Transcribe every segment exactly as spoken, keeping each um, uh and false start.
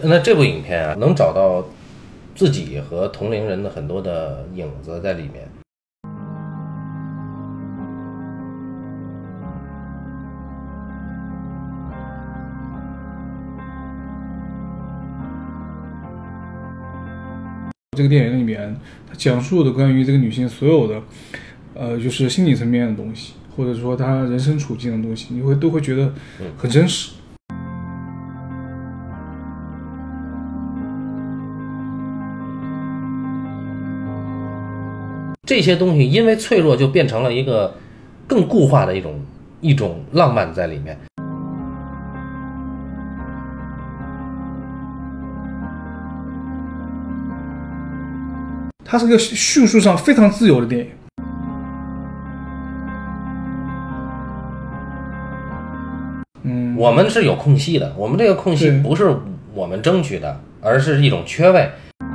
那这部影片啊，能找到自己和同龄人的很多的影子在里面。 这个电影里面，它讲述的关于这个女性所有的，呃，就是心理层面的东西，或者说她人生处境的东西，你会都会觉得很真实。 这些东西因为脆弱，就变成了一个更固化的一种一种浪漫在里面。 它是个叙述上非常自由的电影。嗯， 我们是有空隙的，我们这个空隙不是我们争取的，而是一种缺位。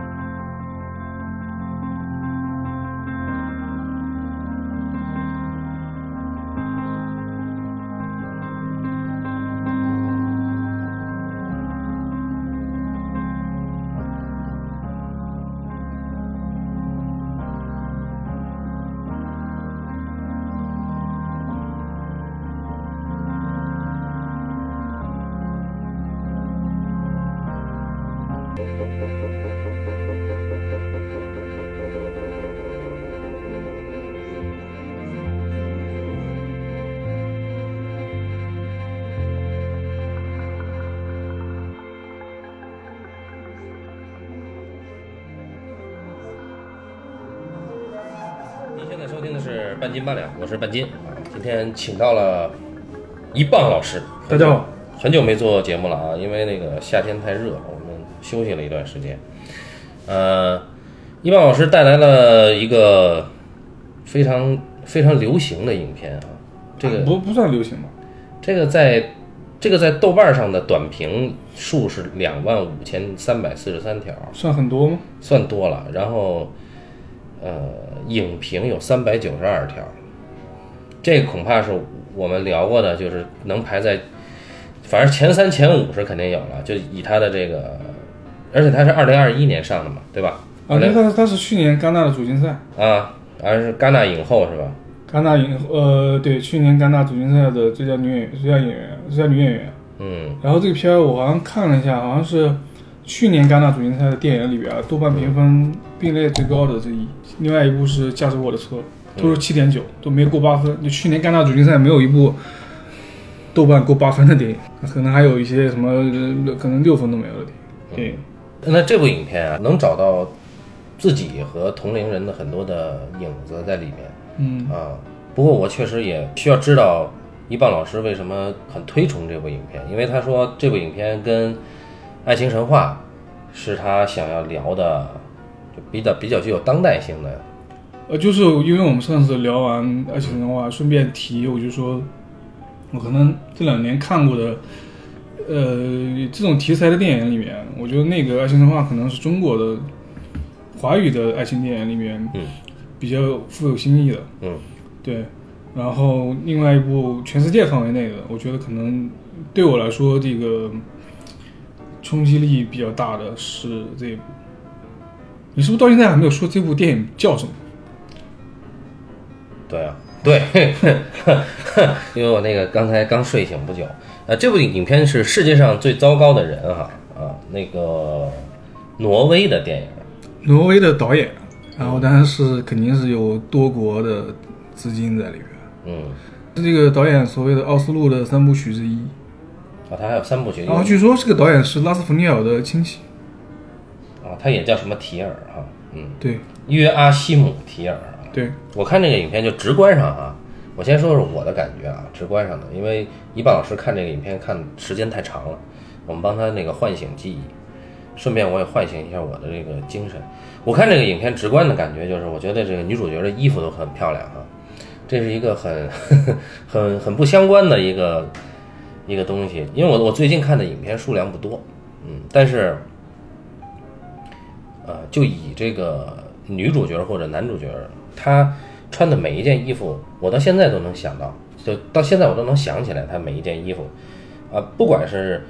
您现在收听的是半斤八两，我是半斤啊。今天请到了一棒老师， 大家好， 很久没做节目了啊，因为那个夏天太热，我们休息了一段时间。呃，一棒老师带来了一个非常非常流行的影片啊，这个不不算流行吧？ 这个在这个在豆瓣上的短评数是两万五千三百四十三条， 算很多吗？ 算多了。然后，呃，影评有三百九十二条，这个恐怕是我们聊过的，就是能排在，反正前三前五是肯定有了。就以他的这个，而且他是二零二一年上的嘛，对吧？ 啊，那他他是去年戛纳的主竞赛啊，而是戛纳影后是吧？ 戛纳影呃对，去年戛纳主竞赛的最佳女演员、最佳演员、最佳女演员。 嗯。 然后这个片儿我好像看了一下，好像是去年戛纳主竞赛的电影里边豆瓣评分并列最高的之一。另外一部是《驾驶我的车》，都是七点九，都没过八分。就去年戛纳主竞赛没有一部豆瓣过八分的电影，可能还有一些什么可能六分都没有的电影。 嗯、那这部影片啊，能找到自己和同龄人的很多的影子在里面。 嗯啊，不过我确实也需要知道一棒老师为什么很推崇这部影片，因为他说这部影片跟爱情神话是他想要聊的，就比较比较具有当代性的。 呃，就是因为我们上次聊完爱情神话，顺便提，我就说我可能这两年看过的呃这种题材的电影里面，我觉得那个爱情神话可能是中国的华语的爱情电影里面嗯比较富有新意的。 嗯， 对。然后另外一部全世界范围内的，我觉得可能对我来说这个冲击力比较大的是这一部。你是不是到现在还没有说这部电影叫什么？ 对啊，对，因为我那个刚才刚睡醒不久。呃，这部影片是世界上最糟糕的人哈啊，那个挪威的电影， 挪威的导演，然后当然是肯定是有多国的资金在里边。 嗯， 是这个导演所谓的奥斯陆的三部曲之一。 啊，他还有三部曲。 然后据说这个导演是拉斯福尼尔的亲戚。 啊，他也叫什么提尔哈，嗯， 对， 约阿希姆提尔。 对， 我看这个影片就直观上啊，我先说说我的感觉啊，直观上的，因为一棒老师看这个影片看时间太长了，我们帮他那个唤醒记忆，顺便我也唤醒一下我的这个精神。我看这个影片直观的感觉就是，我觉得这个女主角的衣服都很漂亮啊，这是一个很很很不相关的一个一个东西，因为我我最近看的影片数量不多，嗯，但是呃，就以这个女主角或者男主角他穿的每一件衣服，我到现在都能想到，就到现在我都能想起来他每一件衣服，啊，不管是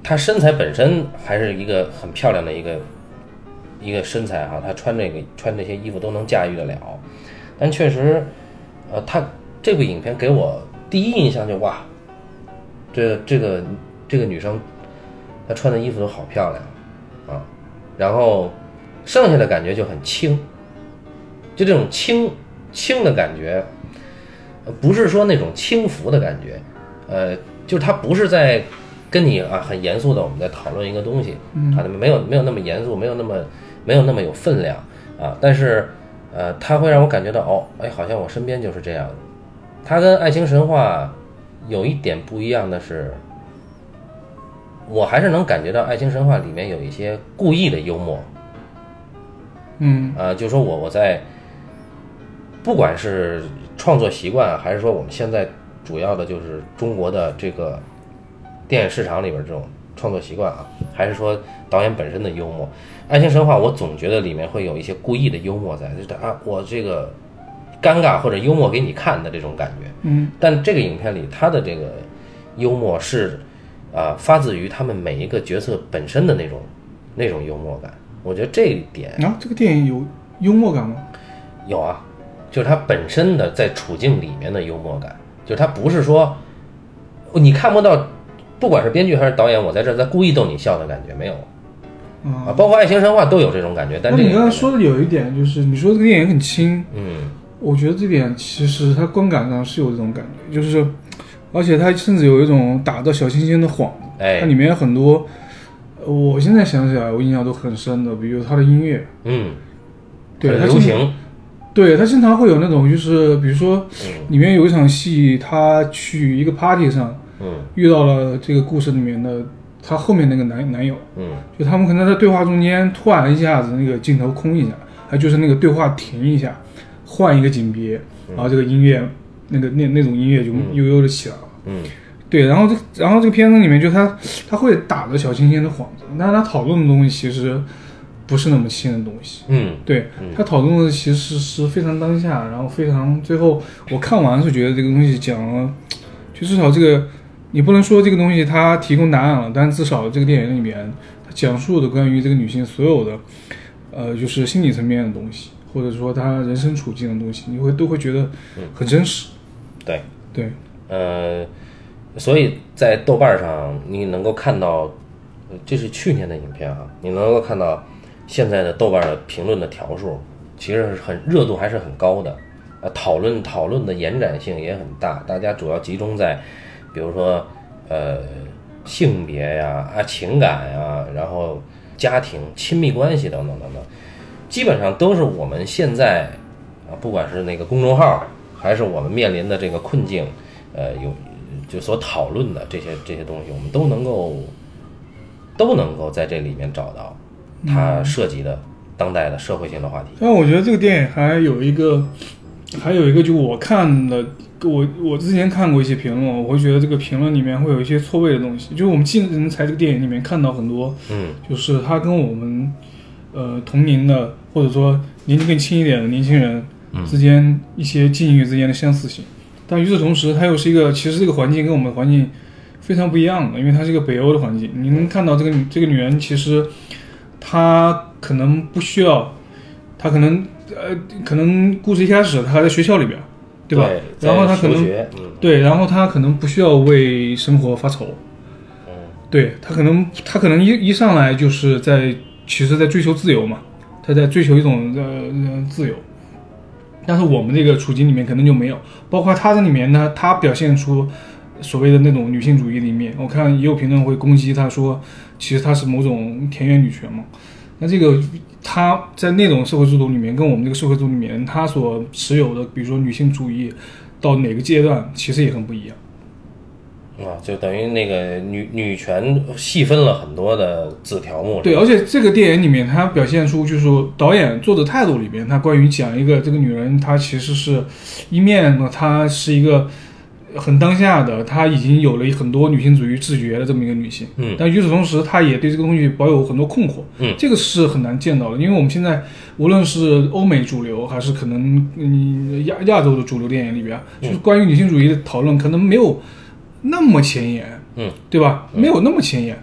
她身材本身还是一个很漂亮的一个一个身材哈，她穿这个穿这些衣服都能驾驭得了。但确实，呃，她这部影片给我第一印象就哇，这这个这个女生她穿的衣服都好漂亮啊，然后剩下的感觉就很轻，就这种轻轻的感觉，不是说那种轻浮的感觉，呃，就是她不是在跟你啊很严肃的我们在讨论一个东西，啊，没有没有那么严肃，没有那么没有那么有分量啊，但是呃，它会让我感觉到哦，哎，好像我身边就是这样的。它跟爱情神话有一点不一样的是，我还是能感觉到爱情神话里面有一些故意的幽默， 嗯啊，就说我我在不管是创作习惯，还是说我们现在主要的就是中国的这个电影市场里边这种创作习惯啊，还是说导演本身的幽默，爱情神话我总觉得里面会有一些故意的幽默在，就是啊，我这个尴尬或者幽默给你看的这种感觉。 嗯， 但这个影片里它的这个幽默是啊、呃、发自于他们每一个角色本身的那种那种幽默感。我觉得这一点啊，这个电影有幽默感吗？ 有啊，就是它本身的在处境里面的幽默感，就是它不是说你看不到，不管是编剧还是导演，我在这儿在故意逗你笑的感觉没有。啊，包括爱情神话都有这种感觉。但这个你刚才说的有一点就是，你说这个电影很轻， 嗯， 我觉得这点其实它观感上是有这种感觉，就是，而且它甚至有一种打着小清新的幌子， 哎， 它里面有很多，我现在想起来我印象都很深的，比如它的音乐， 嗯， 对， 它流行， 对，它经常会有那种就是，比如说，里面有一场戏，他去一个 party 上， 嗯， 遇到了这个故事里面的。他后面那个男男友， 嗯， 就他们可能在对话中间突然一下子那个镜头空一下，还就是那个对话停一下，换一个景别，然后这个音乐，那个那那种音乐就悠悠的起来了， 嗯， 对，然后这然后这个片子里面就他他会打着小清新的幌子，但是他讨论的东西其实不是那么轻的东西， 嗯， 对，他讨论的其实是非常当下，然后非常最后我看完是觉得这个东西讲了，就至少这个。你不能说这个东西它提供答案了，但至少这个电影里面它讲述的关于这个女性所有的，呃，就是心理层面的东西，或者说她人生处境的东西，你会都会觉得很真实。 嗯、对对， 呃，所以在豆瓣上你能够看到，这是去年的影片啊，你能够看到现在的豆瓣的评论的条数，其实是很热度还是很高的，呃，讨论讨论的延展性也很大，大家主要集中在。比如说，呃，性别呀、啊情感呀，然后家庭、亲密关系等等等等，基本上都是我们现在啊，不管是那个公众号，还是我们面临的这个困境，呃，有就所讨论的这些这些东西，我们都能够都能够在这里面找到它涉及的当代的社会性的话题。 但我觉得这个电影还有一个，还有一个，就我看的。我我之前看过一些评论，我会觉得这个评论里面会有一些错位的东西。就是我们近人才这个电影里面看到很多， 嗯， 就是他跟我们呃同龄的或者说年纪更轻一点的年轻人之间一些境遇之间的相似性，但与此同时，它又是一个其实这个环境跟我们的环境非常不一样的，因为它是一个北欧的环境。你能看到这个这个女人其实她可能不需要，她可能呃可能故事一开始她还在学校里边。对吧？ 对， 然后他可能、 嗯、 对，然后他可能不需要为生活发愁， 嗯， 对他可能他可能一一上来就是在其实在追求自由嘛，他在追求一种呃自由，但是我们这个处境里面可能就没有，包括他这里面呢，他表现出所谓的那种女性主义的一面，我看也有评论会攻击他说，其实他是某种田园女权嘛。那这个他在那种社会制度里面，跟我们这个社会制度里面，他所持有的，比如说女性主义，到哪个阶段，其实也很不一样。 啊，就等于那个女女权细分了很多的子条目。 对，而且这个电影里面，它表现出就是说导演做的态度里面，他关于讲一个这个女人，她其实是一面呢，她是一个。很当下的，她已经有了很多女性主义自觉的这么一个女性， 嗯， 但与此同时，她也对这个东西保有很多困惑， 嗯， 这个是很难见到的，因为我们现在无论是欧美主流，还是可能嗯亚亚洲的主流电影里边， 嗯、 就是关于女性主义的讨论，可能没有那么前沿， 嗯， 对吧？没有那么前沿，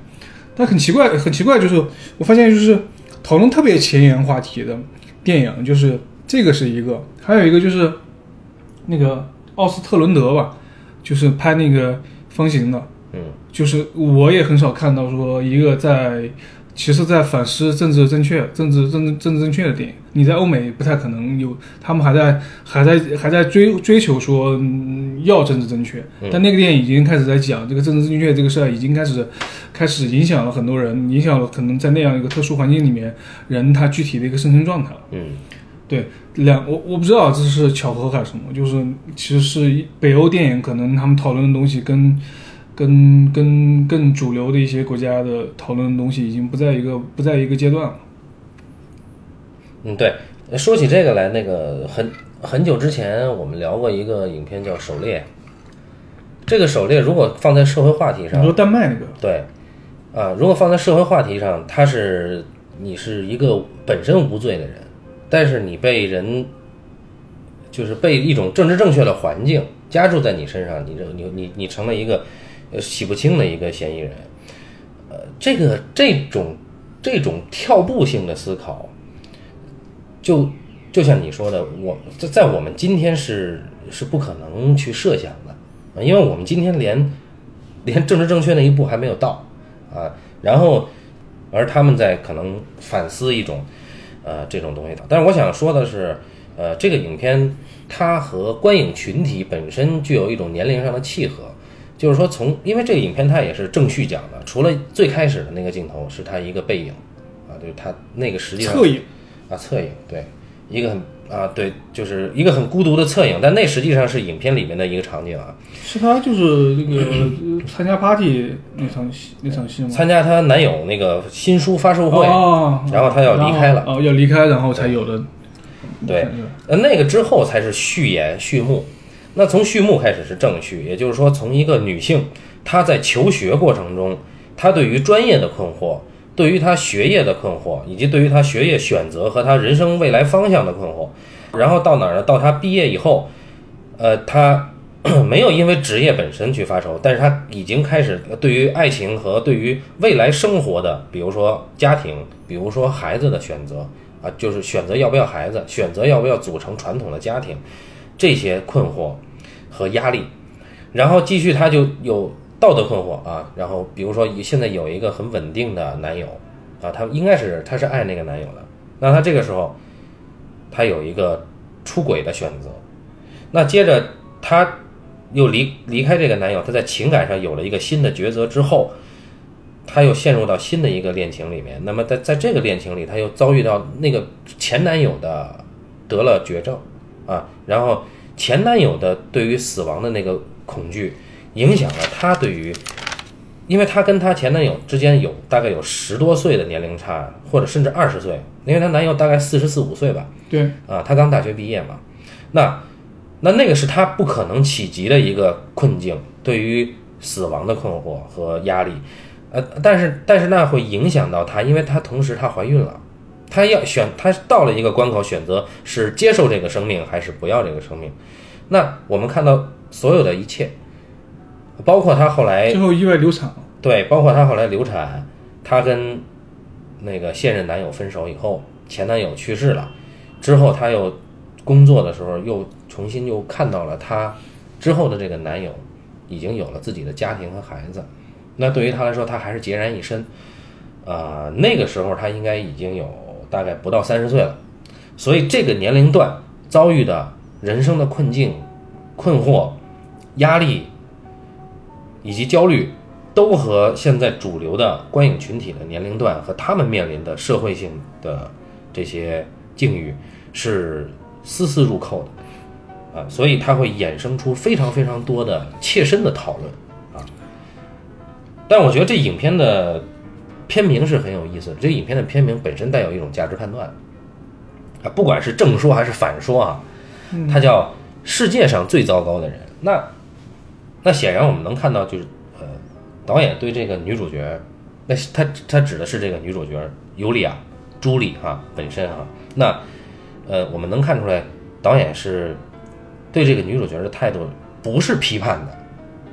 但很奇怪，很奇怪，就是我发现就是讨论特别前沿话题的电影，就是这个是一个，还有一个就是那个奥斯特伦德吧，就是拍那个方形的， 嗯， 就是我也很少看到说一个在其实在反思政治正确、政治政治政治正确的电影。你在欧美不太可能有，他们还在还在还在追追求说、嗯、要政治正确，但那个电影已经开始在讲这个政治正确这个事儿，已经开始开始影响了很多人，影响了可能在那样一个特殊环境里面人他具体的一个生存状态。 嗯， 对，两我我不知道这是巧合还是什么，就是其实是北欧电影可能他们讨论的东西跟跟跟更主流的一些国家的讨论的东西已经不在一个不在一个阶段了。 嗯，对，说起这个来，那个很很久之前我们聊过一个影片叫《狩猎》，这个狩猎如果放在社会话题上， 你说丹麦那个， 对，啊，如果放在社会话题上，它是你是一个本身无罪的人，但是你被人就是被一种政治正确的环境加注在你身上，你你你你成了一个呃洗不清的一个嫌疑人，呃，这个这种这种跳步性的思考。就就像你说的，我在在我们今天是是不可能去设想的，因为我们今天连连政治正确那一步还没有到啊。然后，而他们在可能反思一种呃这种东西。但是我想说的是，呃，这个影片它和观影群体本身具有一种年龄上的契合，就是说从因为这个影片它也是正序讲的，除了最开始的那个镜头是它一个背影啊，就是它那个实际上侧影。 啊，侧影，对，一个很啊，对，就是一个很孤独的侧影，但那实际上是影片里面的一个场景啊。 是他就是那个参加 party 那场戏那场戏吗？ 参加她男友那个新书发售会， 哦、 然后她要离开了， 哦，要离开，然后才有的。 对，呃，那个之后才是序言序幕。那从序幕开始是正序，也就是说，从一个女性她在求学过程中，她对于专业的困惑。对于他学业的困惑，以及对于他学业选择和他人生未来方向的困惑，然后到哪儿呢？到他毕业以后，呃，他没有因为职业本身去发愁，但是他已经开始对于爱情和对于未来生活的，比如说家庭，比如说孩子的选择啊，就是选择要不要孩子，选择要不要组成传统的家庭，这些困惑和压力，然后继续他就有。道德困惑啊，然后比如说现在有一个很稳定的男友啊，他应该是他是爱那个男友的，那他这个时候他有一个出轨的选择，那接着他又离离开这个男友，他在情感上有了一个新的抉择之后，他又陷入到新的一个恋情里面，那么在在这个恋情里，他又遭遇到那个前男友的得了绝症啊，然后前男友的对于死亡的那个恐惧。影响了她对于，因为她跟她前男友之间有大概有十多岁的年龄差，或者甚至二十岁，因为她男友大概四十四五岁吧， 对， 啊，她刚大学毕业嘛，那那那个是她不可能企及的一个困境，对于死亡的困惑和压力，呃，但是但是那会影响到她，因为她同时她怀孕了，她要选，她到了一个关口，选择是接受这个生命还是不要这个生命，那我们看到所有的一切。包括她后来最后意外流产， 对，包括她后来流产，她跟那个现任男友分手以后，前男友去世了，之后她又工作的时候又重新又看到了她之后的这个男友已经有了自己的家庭和孩子，那对于她来说，她还是孑然一身，啊、呃，那个时候她应该已经有大概不到三十岁了，所以这个年龄段遭遇的人生的困境、困惑、压力。以及焦虑都和现在主流的观影群体的年龄段和他们面临的社会性的这些境遇是丝丝入扣的啊，所以它会衍生出非常非常多的切身的讨论啊。但我觉得这影片的片名是很有意思的，这影片的片名本身带有一种价值判断啊，不管是正说还是反说啊，它叫世界上最糟糕的人。那那显然我们能看到，就是呃，导演对这个女主角，那他他指的是这个女主角尤利亚、朱莉哈本身哈。那呃，我们能看出来，导演是对这个女主角的态度不是批判的，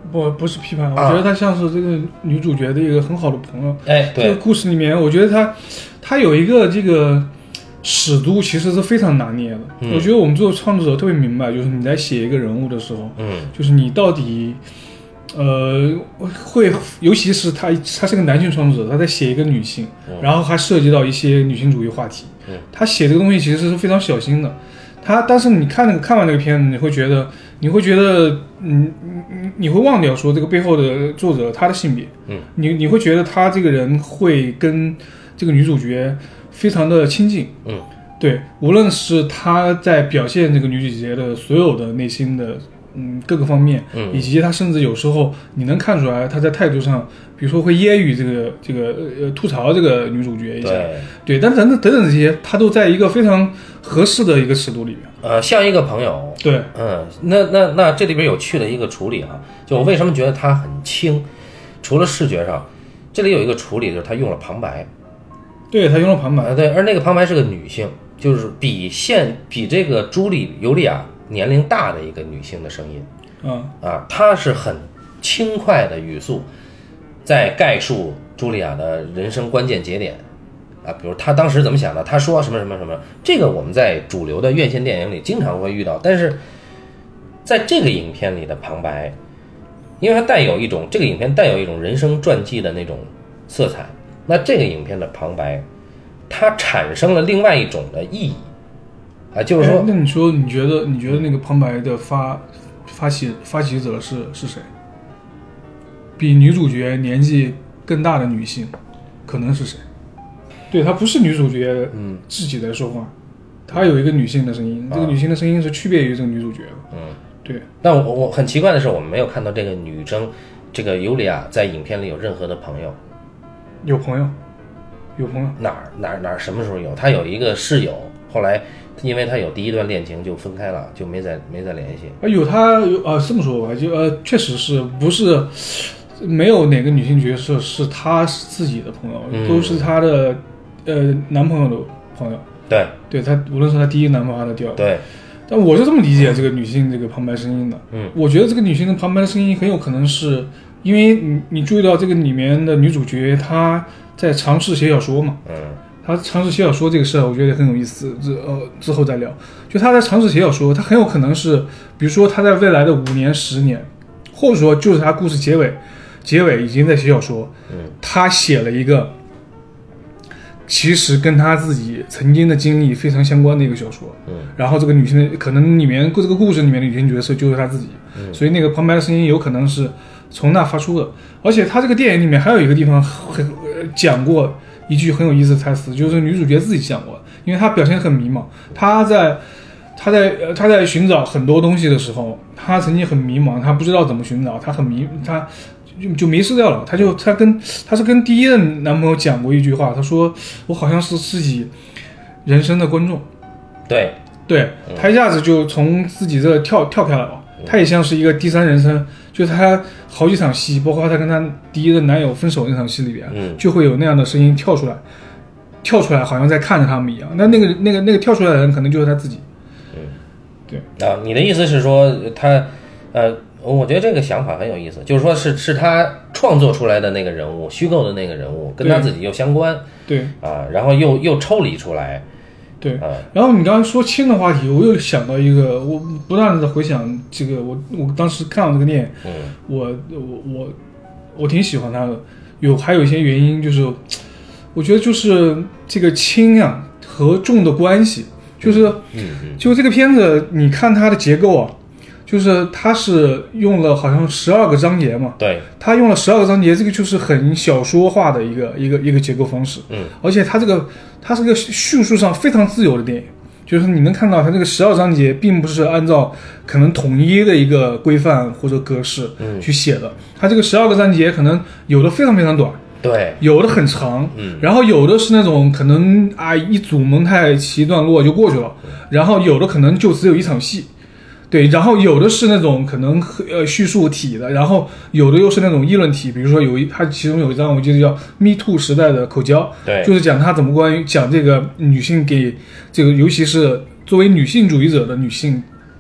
不不是批判， 啊我觉得他像是这个女主角的一个很好的朋友。 哎，对， 这个故事里面，我觉得他他有一个这个尺度其实是非常拿捏的。 嗯我觉得我们做创作者特别明白，就是你在写一个人物的时候， 嗯就是你到底。呃，会，尤其是他，他是个男性创作者，他在写一个女性， 嗯然后还涉及到一些女性主义话题。 嗯， 他写这个东西其实是非常小心的。他，但是你看那个看完那个片子，你会觉得，你会觉得，嗯，你你会忘掉说这个背后的作者他的性别。 嗯， 你你会觉得他这个人会跟这个女主角非常的亲近。 嗯，对， 无论是他在表现这个女主角的所有的内心的。嗯，各个方面， 嗯， 以及他甚至有时候你能看出来他在态度上，比如说会揶揄这个这个呃吐槽这个女主角一下， 对， 对，但等等等等这些，他都在一个非常合适的一个尺度里面。 呃，像一个朋友， 对， 嗯，那那那这里边有趣的一个处理啊，就我为什么觉得它很轻，除了视觉上，这里有一个处理就是他用了旁白， 对他用了旁白， 啊，对，而那个旁白是个女性，就是比现比这个朱莉尤利亚年龄大的一个女性的声音， 嗯啊，她是很轻快的语速，在概述茱莉亚的人生关键节点，啊，比如她当时怎么想的，她说什么什么什么，这个我们在主流的院线电影里经常会遇到，但是在这个影片里的旁白，因为它带有一种这个影片带有一种人生传记的那种色彩，那这个影片的旁白，它产生了另外一种的意义。啊，就是说， 那你说，你觉得，你觉得那个旁白的发发起发起者是是谁？比女主角年纪更大的女性，可能是谁？对，她不是女主角， 嗯， 自己在说话，她有一个女性的声音， 啊、 这个女性的声音是区别于这个女主角的。 嗯， 对。 但我我很奇怪的是，我们没有看到这个女生，这个尤利亚在影片里有任何的朋友。 有朋友，有朋友。 哪儿哪儿哪儿什么时候有？她有一个室友，后来。因为他有第一段恋情就分开了，就没再没再联系。 啊，有他有啊，这么说吧，就呃，确实是不是没有哪个女性角色是他自己的朋友， 嗯、 都是他的呃男朋友的朋友。 对， 对他无论是他第一男朋友还是第二。 对。 但我是这么理解这个女性这个旁白声音的。 嗯， 我觉得这个女性的旁白的声音很有可能是因为你你注意到这个里面的女主角她在尝试写小说嘛。 嗯。 他尝试写小说这个事儿，我觉得很有意思。之呃之后再聊。就他在尝试写小说，他很有可能是，比如说他在未来的五年、十年，或者说就是他故事结尾，结尾已经在写小说。 嗯， 他写了一个其实跟他自己曾经的经历非常相关的一个小说。 嗯， 然后这个女性的可能里面这个故事里面的女性角色就是他自己。 嗯， 所以那个旁白的声音有可能是从那发出的。而且他这个电影里面还有一个地方很讲过。一句很有意思的台词，就是女主角自己讲过，因为她表现很迷茫，她在她在呃她在寻找很多东西的时候，她曾经很迷茫，她不知道怎么寻找，她很迷，她就就迷失掉了。她就她跟她是跟第一任男朋友讲过一句话，她说我好像是自己人生的观众。 对对，她一下子就从自己这跳跳开了吧，她也像是一个第三人称。就是他好几场戏，包括他跟他第一任男友分手那场戏里边， 嗯， 就会有那样的声音跳出来，跳出来，好像在看着他们一样。那那个那个那个跳出来的人，可能就是他自己。 嗯， 对啊，你的意思是说他，呃，我觉得这个想法很有意思，就是说是是他创作出来的那个人物，虚构的那个人物，跟他自己又相关， 对啊，然后又又抽离出来。 对，然后你刚刚说轻的话题，我又想到一个，我不断的回想这个，我我当时看到这个电影， 嗯， 我我我我挺喜欢它的，有还有一些原因，就是我觉得就是这个轻啊和重的关系，就是嗯嗯， 就这个片子，你看它的结构啊，就是它是用了好像十二个章节嘛， 对， 它用了十二个章节，这个就是很小说化的一个一个一个结构方式， 嗯， 而且它这个它是个叙述上非常自由的电影，就是你能看到它这个十二章节并不是按照可能统一的一个规范或者格式去写的，嗯，它这个十二个章节可能有的非常非常短， 对， 有的很长， 嗯， 然后有的是那种可能啊一组蒙太奇段落就过去了，然后有的可能就只有一场戏。对，然后有的是那种可能呃叙述体的，然后有的又是那种议论体，比如说有一它其中有一章我记得叫 Me Too 时代的口交， 对， 就是讲他怎么关于讲这个女性给这个尤其是作为女性主义者的女性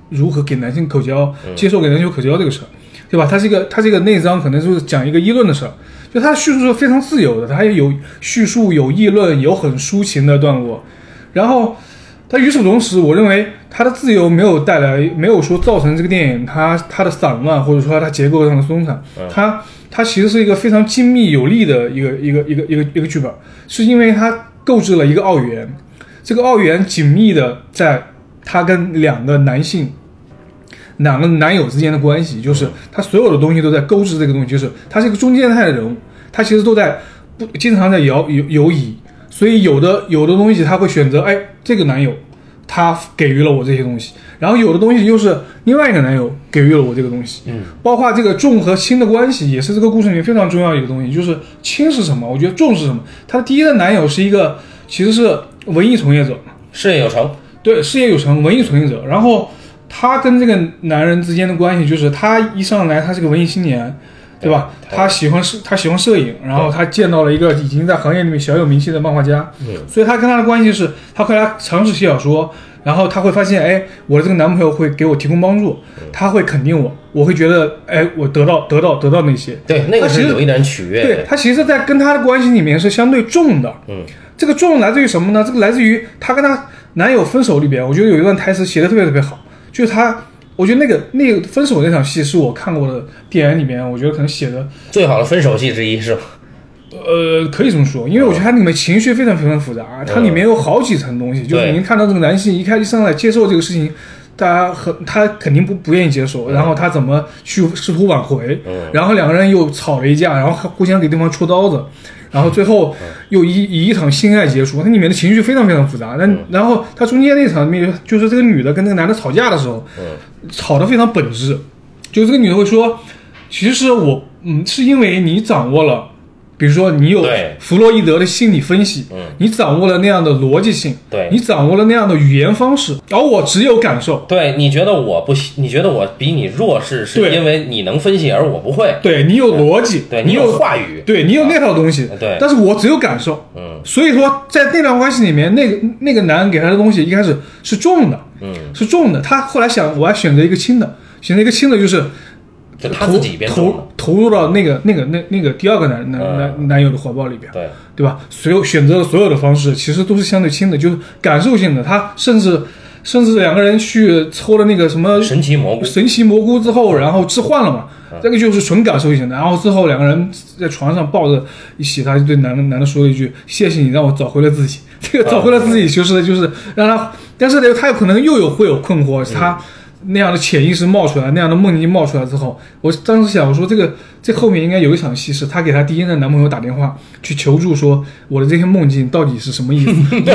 如何给男性口交，接受给男性口交这个事儿，对吧？它是一个它这个内章可能就是讲一个议论的事儿，就它叙述是非常自由的，它有叙述有议论，有很抒情的段落，然后。但与此同时，我认为它的自由没有带来，没有说造成这个电影它它的散乱，或者说它结构上的松散。它它其实是一个非常精密有力的一个一个一个一个一个剧本，是因为它构置了一个奥元，这个奥元紧密的在它跟两个男性、两个男友之间的关系，就是它所有的东西都在勾织这个东西，就是它是一个中间态的人物，它其实都在不经常在摇游游移。所以有的有的东西他会选择，哎，这个男友他给予了我这些东西，然后有的东西又是另外一个男友给予了我这个东西，嗯，包括这个重和轻的关系也是这个故事里面非常重要的一个东西，就是轻是什么？我觉得重是什么？他的第一任男友是一个其实是文艺从业者， 事业有成， 对，事业有成，文艺从业者，然后他跟这个男人之间的关系就是他一上来他是个文艺青年。对吧？他喜欢摄，他喜欢摄影，然后他见到了一个已经在行业里面小有名气的漫画家，嗯，所以他跟他的关系是，他后来尝试写小说，然后他会发现，哎，我的这个男朋友会给我提供帮助，他会肯定我，我会觉得，哎，我得到得到得到那些， 对，那个是有一点取悦， 对，他其实，在跟他的关系里面是相对重的，嗯，这个重来自于什么呢？这个来自于他跟他男友分手里边，我觉得有一段台词写的特别特别好，就是他。我觉得那个那个分手那场戏是我看过的电影里面，我觉得可能写的最好的分手戏之一，是吧？ 呃，可以这么说，因为我觉得它里面情绪非常非常复杂，它里面有好几层东西，就是您看到这个男性一开始上来接受这个事情，大家很他肯定不不愿意接受，然后他怎么去试图挽回，然后两个人又吵了一架，然后互相给对方戳刀子。然后最后又以以一场性爱结束，它里面的情绪非常非常复杂。但然后它中间那场里面，就是这个女的跟那个男的吵架的时候，吵得非常本质。就这个女的会说，其实我嗯是因为你掌握了，比如说你有弗洛伊德的心理分析，你掌握了那样的逻辑性， 对， 你掌握了那样的语言方式，而我只有感受。 对，你觉得我不，你觉得我比你弱势，是因为你能分析，而我不会。 对，你有逻辑， 对你有话语， 对你有那套东西， 对， 但是我只有感受。嗯，所以说在那段关系里面，那个那个男人给他的东西一开始是重的，嗯，是重的。他后来想，我要选择一个轻的，选择一个轻的就是。 就他自己变投投入到那个那个那那个第二个男男男、嗯、男友的怀抱里边， 对对吧？所有选择的所有的方式其实都是相对轻的，就是感受性的。他甚至甚至两个人去抽了那个什么神奇蘑菇， 神奇蘑菇之后，然后置换了嘛，嗯、这个就是纯感受性的。然后之后两个人在床上抱着一起，他就对男的男的说了一句：“谢谢你让我找回了自己。”这个找回了自己就是就是让他，但是呢，他有可能又有会有困惑，他。嗯那样的潜意识冒出来，那样的梦境冒出来之后，我当时想，我说这个这后面应该有一场戏是她给她第一任男朋友打电话去求助，说我的这些梦境到底是什么意思？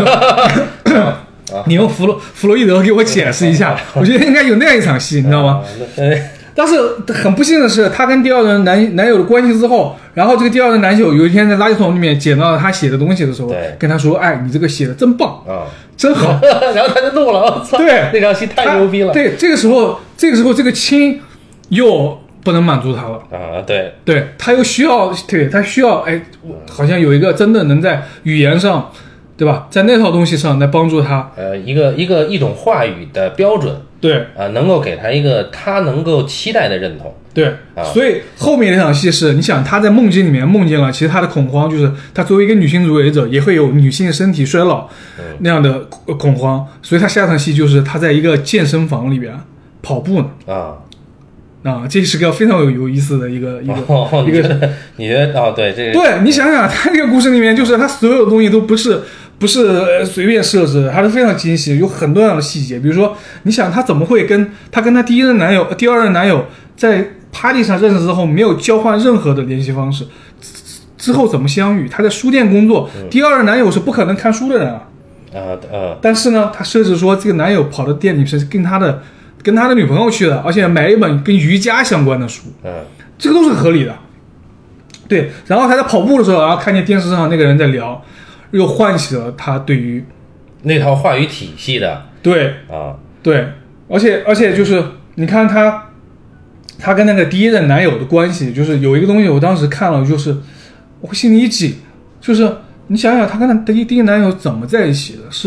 你用弗洛弗洛伊德给我解释一下，我觉得应该有那样一场戏，你知道吗？但是很不幸的是，她跟第二任男男友的关系之后，然后这个第二任男友有一天在垃圾桶里面捡到了他写的东西的时候，跟他说：“哎，你这个写的真棒啊，真好。” 然后他就怒了，我操！ 对， 那场戏太牛逼了。 对，这个时候，这个时候这个亲又不能满足他了啊！对， 对他又需要，对他需要，哎，好像有一个真的能在语言上。对吧？在那套东西上来帮助他， 呃，一个一个一种话语的标准， 对啊、呃，能够给他一个他能够期待的认同， 对啊。所以后面那场戏是，你想他在梦境里面梦见了，其实他的恐慌就是他作为一个女性主义者也会有女性身体衰老那样的恐慌，所以他下场戏就是他在一个健身房里边跑步呢啊。啊，这是个非常有有意思的一个一个、 哦、 一个， 你觉得哦？对，这个对你想想，他这个故事里面，就是他所有的东西都不是不是随便设置的，它是非常精细，有很多样的细节。比如说，你想他怎么会跟他跟他第一任男友、第二任男友在 party 上认识之后，没有交换任何的联系方式，之后怎么相遇？他在书店工作，嗯、第二任男友是不可能看书的人啊。 啊啊！ 但是呢，他设置说这个男友跑到店里是跟他的。跟他的女朋友去的，而且买一本跟瑜伽相关的书，嗯，这个都是合理的。对，然后他在跑步的时候，然后看见电视上那个人在聊，又唤起了他对于那套话语体系的， 对啊， 对，而且而且就是你看他，他跟那个第一任男友的关系，就是有一个东西，我当时看了，就是我心里一紧，就是你想想他跟他第一第一男友怎么在一起的？是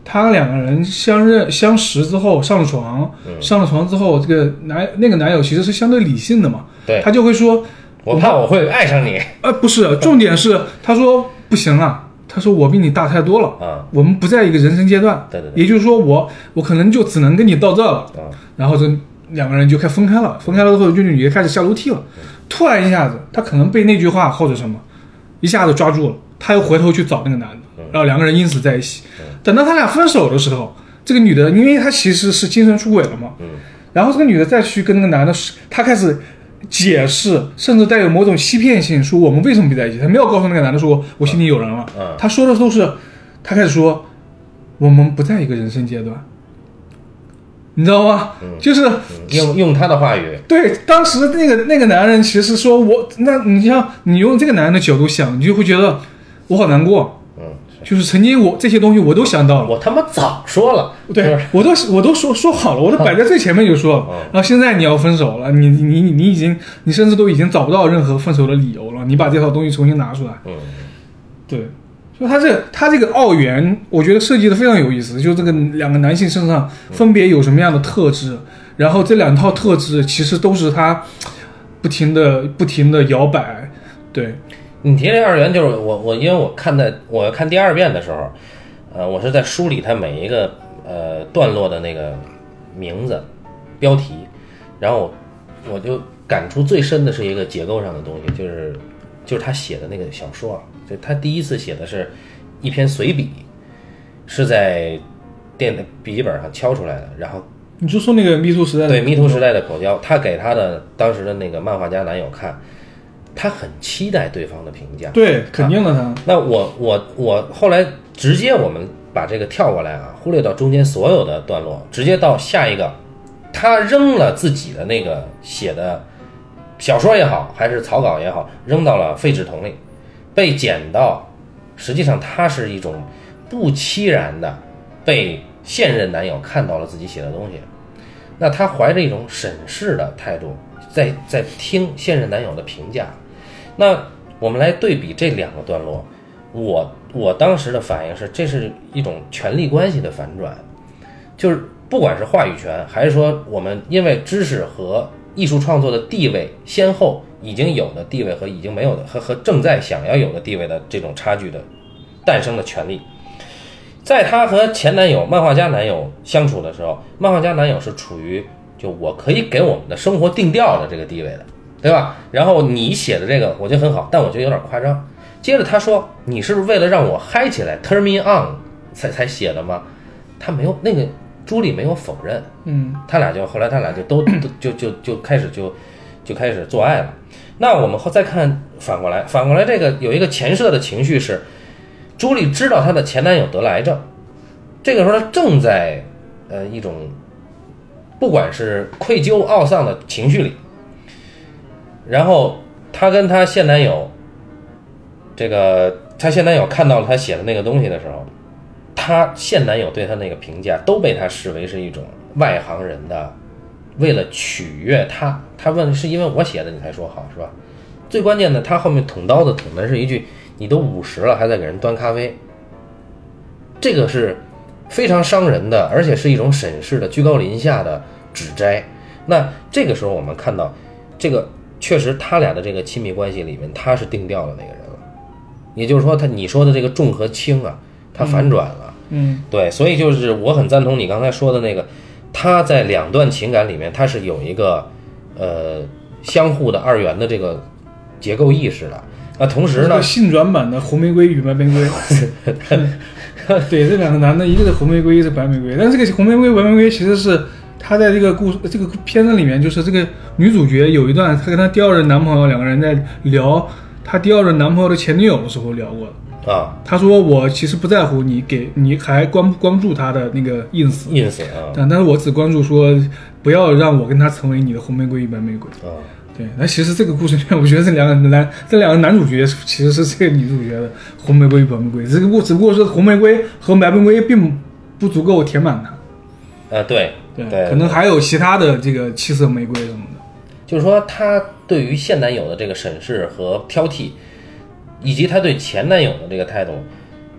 他两个人相认相识之后上了床， 嗯、 上了床之后，这个男那个男友其实是相对理性的嘛， 对， 他就会说， 我怕我会爱上你。 呃，不是，重点是他说不行啊，他说我比你大太多了， 啊， 我们不在一个人生阶段， 对对对， 也就是说我我可能就只能跟你到这了， 啊， 然后这两个人就开始分开了，分开了之后，就女的开始下楼梯了，突然一下子，他可能被那句话或者什么一下子抓住了，他又回头去找那个男的，然后两个人因此在一起。等到他俩分手的时候，这个女的，因为她其实是精神出轨了嘛，然后这个女的再去跟那个男的，她开始解释，甚至带有某种欺骗性，说我们为什么不在一起。她没有告诉那个男的说我心里有人了，她说的都是，她开始说我们不在一个人生阶段。你知道吗？嗯、就是、 嗯、用用他的话语。 对，当时那个那个男人其实说我，那你像你用这个男人的角度想，你就会觉得我好难过。 嗯，是就是曾经我这些东西我都想到了， 我他妈早说了， 对，我都我都说说好了，我都摆在最前面就说了。嗯、然后现在你要分手了，你你你你已经你甚至都已经找不到任何分手的理由了，你把这套东西重新拿出来。 嗯， 对。就他这他这个奥元，我觉得设计的非常有意思。就这个两个男性身上分别有什么样的特质，然后这两套特质其实都是他不停的不停的摇摆。对， 你提这二元，就是我我因为我看在我看第二遍的时候，呃，我是在梳理它每一个呃段落的那个名字标题，然后我就感触最深的是一个结构上的东西，就是就是他写的那个小说啊。就他第一次写的是一篇随笔，是在电笔记本上敲出来的。然后你就说那个迷途时代的对迷途时代的口交，他给他的当时的那个漫画家男友看，他很期待对方的评价。 对，肯定的他。 啊、那我我我后来直接我们把这个跳过来啊，忽略到中间所有的段落，直接到下一个，他扔了自己的那个写的小说也好，还是草稿也好，扔到了废纸桶里。被捡到，实际上他是一种不期然的被现任男友看到了自己写的东西，那他怀着一种审视的态度在在听现任男友的评价。那我们来对比这两个段落，我我当时的反应是，这是一种权力关系的反转，就是不管是话语权，还是说我们因为知识和艺术创作的地位先后，已经有的地位和已经没有的和和正在想要有的地位的这种差距的诞生的权利。在她和前男友漫画家男友相处的时候，漫画家男友是处于就我可以给我们的生活定调的这个地位的，对吧？然后你写的这个我觉得很好，但我觉得有点夸张。接着他说，你是不是为了让我嗨起来 turn me on 才才写的吗？他没有，那个朱莉没有否认， 嗯， 他俩就后来他俩就都都就就就开始就就开始做爱了。那我们后再看反过来，反过来这个有一个前设的情绪是，朱莉知道她的前男友得了癌症，这个时候她正在呃一种不管是愧疚懊丧的情绪里，然后她跟她现男友，这个她现男友看到了她写的那个东西的时候，她现男友对她那个评价都被她视为是一种外行人的为了取悦他，他问是因为我写的你才说好是吧？最关键的，他后面捅刀子捅的是一句你都五十了还在给人端咖啡，这个是非常伤人的，而且是一种审视的居高临下的指摘。那这个时候我们看到这个确实他俩的这个亲密关系里面，他是定调的那个人了，也就是说他你说的这个重和轻啊，他反转了。 嗯，嗯对，所以就是我很赞同你刚才说的那个，他在两段情感里面，他是有一个呃相互的二元的这个结构意识的。那同时呢， 性转版的红玫瑰与白玫瑰，对，这两个男的，一个是红玫瑰，一个是白玫瑰。但是这个红玫瑰、白玫瑰其实是他在这个故事、这个片子里面，就是这个女主角有一段，她跟她第二任男朋友两个人在聊她第二任男朋友的前女友的时候聊过的。 啊， 他说我其实不在乎你给你还关不关注他的那个 ins ins 啊， 但但是我只关注说不要让我跟他成为你的红玫瑰与白玫瑰啊。 对，那其实这个故事里面，我觉得这两个男这两个男主角其实是这个女主角的红玫瑰与白玫瑰，这个只不过是红玫瑰和白玫瑰并不足够填满它。 呃，对对对， 可能还有其他的这个七色玫瑰什么的。 就是说，他对于现男友的这个审视和挑剔，以及他对前男友的这个态度，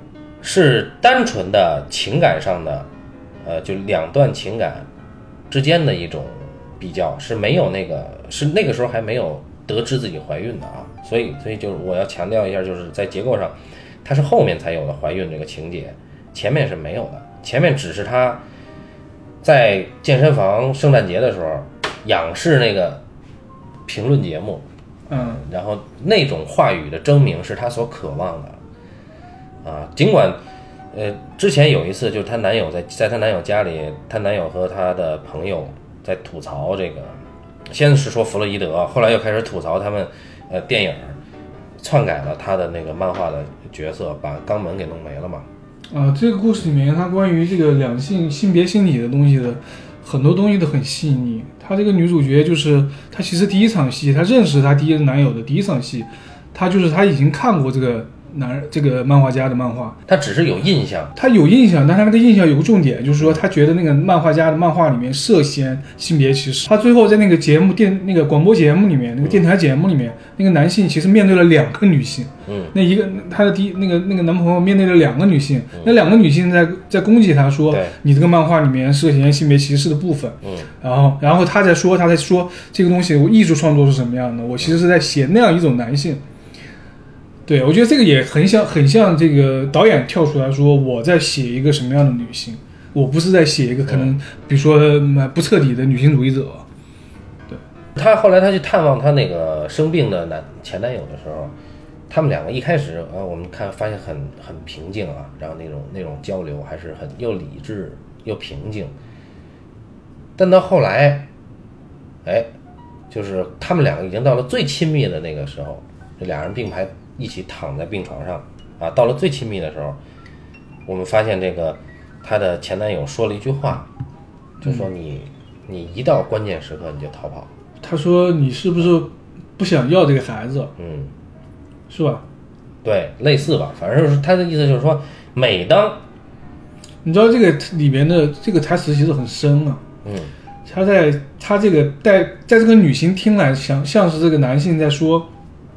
是单纯的情感上的，呃，就两段情感之间的一种比较，是没有那个，是那个时候还没有得知自己怀孕的啊，所以，所以就是我要强调一下，就是在结构上，它是后面才有的怀孕这个情节，前面是没有的，前面只是他在健身房圣诞节的时候仰视那个评论节目， 嗯， 然后那种话语的争鸣是他所渴望的，啊，尽管，呃，之前有一次就是她男友在在她男友家里，她男友和她的朋友在吐槽这个，先是说弗洛伊德，后来又开始吐槽他们，呃，电影篡改了他的那个漫画的角色，把肛门给弄没了嘛。 啊，这个故事里面，它关于这个两性性别心理的东西的很多东西都很细腻。她这个女主角就是她，其实第一场戏，她认识她第一男友的第一场戏，她就是她已经看过这个男这个漫画家的漫画， 她只是有印象， 她有印象，但她那个印象有个重点，就是说她觉得那个漫画家的漫画里面涉嫌性别歧视。她最后在那个节目电那个广播节目里面，那个电台节目里面，那个男性其实面对了两个女性。 嗯， 那一个她的第那个那个男朋友面对了两个女性，嗯、那两个女性在在攻击她说你这个漫画里面涉嫌性别歧视的部分， 嗯， 然后然后她在说她在说这个东西我艺术创作是什么样的，我其实是在写那样一种男性。对，我觉得这个也很像很像这个导演跳出来说我在写一个什么样的女性，我不是在写一个可能、嗯、比如说不彻底的女性主义者。对， 她后来她去探望她那个生病的男前男友的时候，他们两个一开始呃，我们看发现很很平静啊，然后那种那种交流还是很又理智又平静。但到后来，哎，就是他们两个已经到了最亲密的那个时候，这俩人并排一起躺在病床上啊，到了最亲密的时候，我们发现这个她的前男友说了一句话，就说你、嗯、你一到关键时刻你就逃跑。 他说你是不是不想要这个孩子？ 嗯。 是吧？ 对，类似吧，反正是他的意思就是说，每当你知道这个里面的这个台词其实很深啊， 嗯， 他在他这个在在这个女性听来像像是这个男性在说，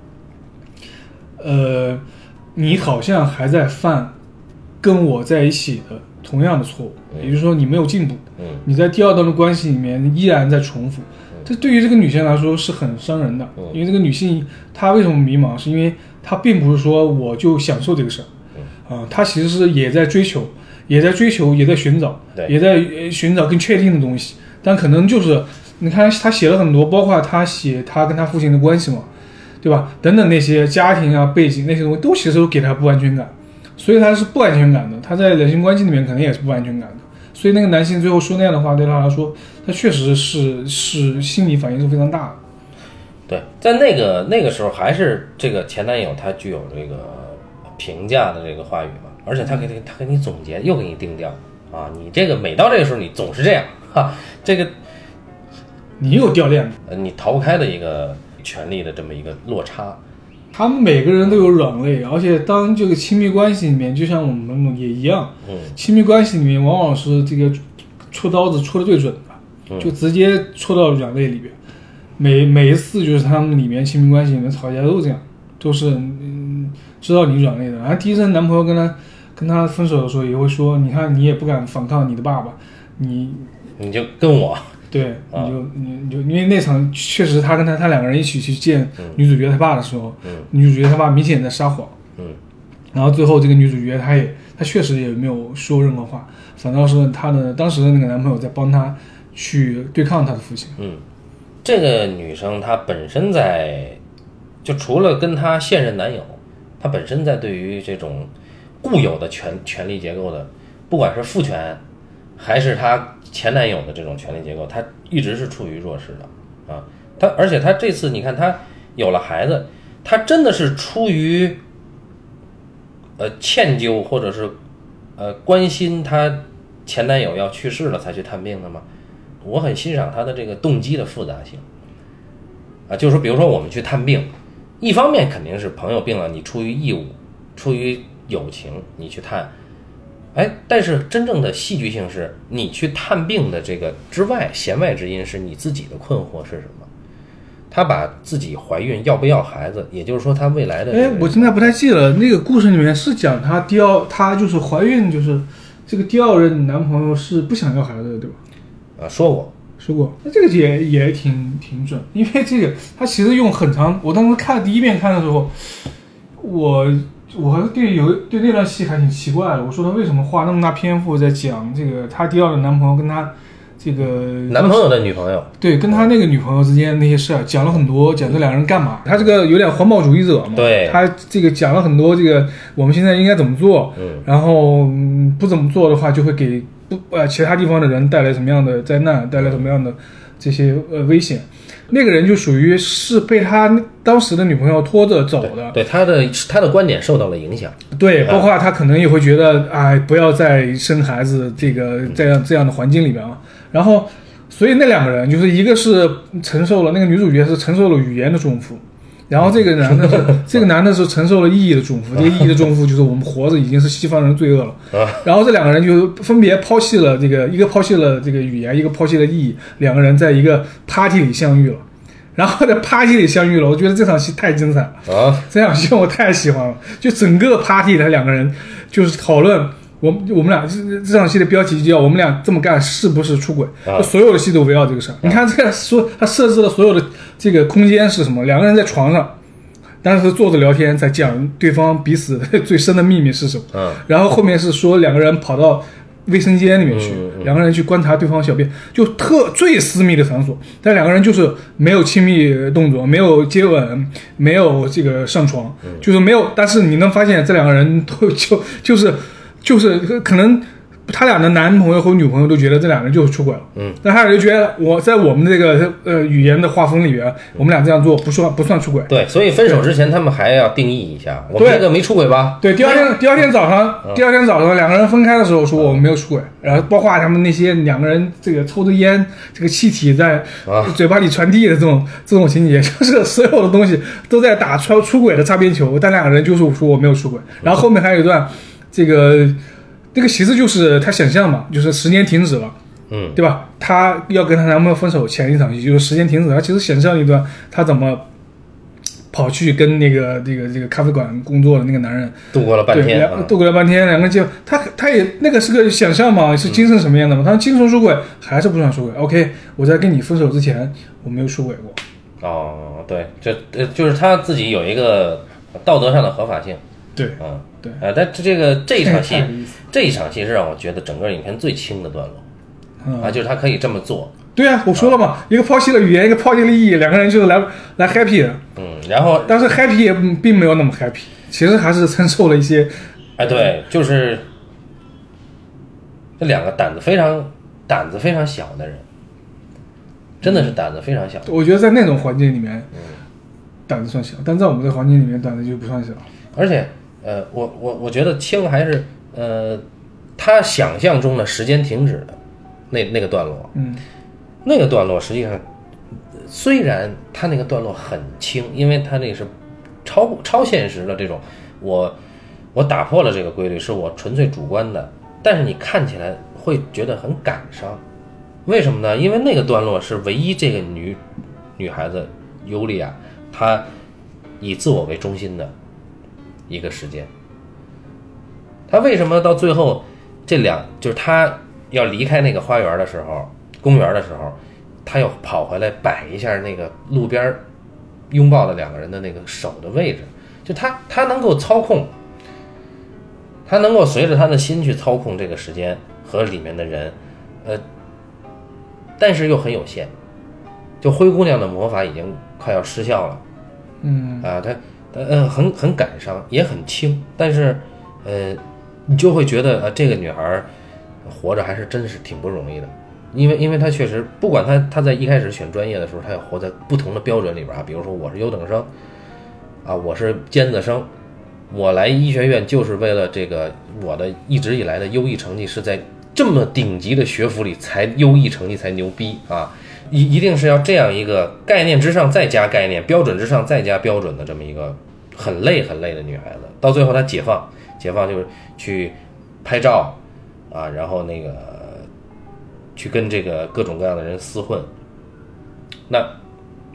呃，你好像还在犯跟我在一起的同样的错误， 嗯、 也就是说你没有进步， 嗯， 你在第二段的关系里面依然在重复。这对于这个女性来说是很伤人的，因为这个女性她为什么迷茫，是因为她并不是说我就享受这个事儿，啊、呃，她其实是也在追求，也在追求，也在寻找，也在寻找更确定的东西，但可能就是你看她写了很多，包括她写她跟她父亲的关系嘛，对吧？等等那些家庭啊背景那些东西都其实都给她不安全感，所以她是不安全感的，她在两性关系里面可能也是不安全感的。所以那个男性最后说那样的话，对他来说，他确实是是心理反应是非常大的。 对，在那个那个时候，还是这个前男友他具有这个评价的这个话语嘛，而且他给他给你总结，又给你定调啊，你这个每到这个时候，你总是这样哈，这个你有掉链子， 呃，你逃不开的一个权力的这么一个落差。 他们每个人都有软肋，而且当这个亲密关系里面，就像我们也一样， 嗯， 亲密关系里面往往是这个戳刀子戳得最准的， 嗯、 就直接戳到软肋里边。每每一次就是他们里面亲密关系里面吵架都这样，都是嗯知道你软肋的。然后第一任男朋友跟他跟他分手的时候也会说，你看你也不敢反抗你的爸爸，你你就跟我。 对，你就你你就因为那场确实他跟他他两个人一起去见女主角他爸的时候， 嗯， 女主角他爸明显在撒谎， 嗯， 然后最后这个女主角她也她确实也没有说任何话，反倒是她的当时的那个男朋友在帮她去对抗她的父亲。 嗯，这个女生她本身在就除了跟她现任男友，她本身在对于这种固有的权权力结构的，不管是父权还是她前男友的这种权力结构，他一直是处于弱势的啊。他而且他这次你看他有了孩子，他真的是出于呃歉疚或者是呃关心他前男友要去世了才去探病的吗？我很欣赏他的这个动机的复杂性啊，就是说比如说我们去探病，一方面肯定是朋友病了，你出于义务出于友情你去探，哎，但是真正的戏剧性是你去探病的这个之外，弦外之音是你自己的困惑是什么？ 她把自己怀孕要不要孩子，也就是说她未来的、这个。 哎，我现在不太记得了，那个故事里面是讲她第二，她就是怀孕，就是这个第二任男朋友是不想要孩子的，对吧？ 啊，说过。 说过，那这个也也挺挺准，因为这个他其实用很长，我当时看第一遍看的时候，我我还对有对那段戏还挺奇怪的，我说他为什么花那么大篇幅在讲这个他第二个男朋友跟他这个男朋友的女朋友， 对，跟他那个女朋友之间那些事儿，讲了很多，讲这两个人干嘛，他这个有点环保主义者嘛， 对， 他这个讲了很多这个我们现在应该怎么做， 嗯， 然后、嗯、不怎么做的话就会给不呃其他地方的人带来什么样的灾难，带来什么样的这些呃危险。那个人就属于是被他当时的女朋友拖着走的， 对，对他的他的观点受到了影响， 对，包括他可能也会觉得，哎，不要再生孩子，这个这样这样的环境里边啊。然后，所以那两个人就是一个是承受了那个女主角是承受了语言的重负。然后这个男的是这个男的是承受了意义的重负，这个意义的重负就是我们活着已经是西方人的罪恶了。然后这两个人就分别抛弃了这个，一个抛弃了这个语言，一个抛弃了意义，两个人在一个 party 里相遇了。然后在 party 里相遇了，我觉得这场戏太精彩了啊！这场戏我太喜欢了，就整个 party 的两个人就是讨论。我我们俩这这场戏的标题就叫我们俩这么干是不是出轨？啊、所有的戏都围绕这个事儿。啊、你看这个说他设置了所有的这个空间是什么？两个人在床上，但是坐着聊天，在讲对方彼此最深的秘密是什么。嗯、然后后面是说两个人跑到卫生间里面去，嗯嗯、两个人去观察对方小便，就特最私密的场所，但两个人就是没有亲密动作，没有接吻，没有这个上床，嗯、就是没有。但是你能发现这两个人都就就是。就是可能他俩的男朋友和女朋友都觉得这两个人就是出轨了，嗯，但他俩就觉得我在我们这个呃语言的画风里边，我们俩这样做不算不算出轨。 对，所以分手之前他们还要定义一下，我们这个没出轨吧？ 对，第二天第二天早上，嗯、第二天早上两个人分开的时候说我们没有出轨，然后包括他们那些两个人这个抽着烟，这个气体在嘴巴里传递的这种、啊、这种情节，就是所有的东西都在打出出轨的擦边球，但两个人就是说我没有出轨，然后后面还有一段。这个这个其实就是他想象嘛，就是时间停止了，嗯，对吧？他要跟他男朋友分手前一场戏就是时间停止，他其实想象一段他怎么跑去跟那个这个这个咖啡馆工作的那个男人度过了半天， 对，度过了半天，两个人就他他也那个是个想象嘛，是精神什么样的嘛？他精神出轨还是不算出轨 ？OK， 我在跟你分手之前我没有出轨过。 哦，对，就呃就是他自己有一个道德上的合法性。 对， 嗯， 对， 呃，但这个这一场戏，这一场戏是让我觉得整个影片最轻的段落，嗯、啊，就是他可以这么做。 对啊，我说了嘛，啊、一个抛弃了语言，一个抛弃了意义，两个人就是来来 happy 的。 嗯，然后， 但是 happy 也并没有那么 happy， 其实还是承受了一些。 哎，对，就是这两个胆子非常胆子非常小的人，真的是胆子非常小。 我觉得在那种环境里面，嗯、胆子算小，但在我们这个环境里面，胆子就不算小。 而且，呃，我我我觉得轻还是呃，他想象中的时间停止的那那个段落，嗯，那个段落实际上虽然他那个段落很轻，因为他那是超超现实的这种，我我打破了这个规律，是我纯粹主观的，但是你看起来会觉得很感伤，为什么呢？因为那个段落是唯一这个女女孩子尤利亚她以自我为中心的一个时间。他为什么到最后这两就是他要离开那个花园的时候，公园的时候，他又跑回来摆一下那个路边拥抱了两个人的那个手的位置，就他他能够操控，他能够随着他的心去操控这个时间和里面的人，呃，但是又很有限，就灰姑娘的魔法已经快要失效了，嗯啊，他呃很很感伤，也很轻，但是呃你就会觉得呃这个女孩活着还是真是挺不容易的，因为因为她确实不管她她在一开始选专业的时候，她要活在不同的标准里边啊，比如说我是优等生啊，我是尖子生，我来医学院就是为了这个我的一直以来的优异成绩是在这么顶级的学府里才优异成绩才牛逼啊，一一定是要这样一个概念之上再加概念，标准之上再加标准的这么一个很累很累的女孩子，到最后她解放，解放就是去拍照啊，然后那个去跟这个各种各样的人厮混。那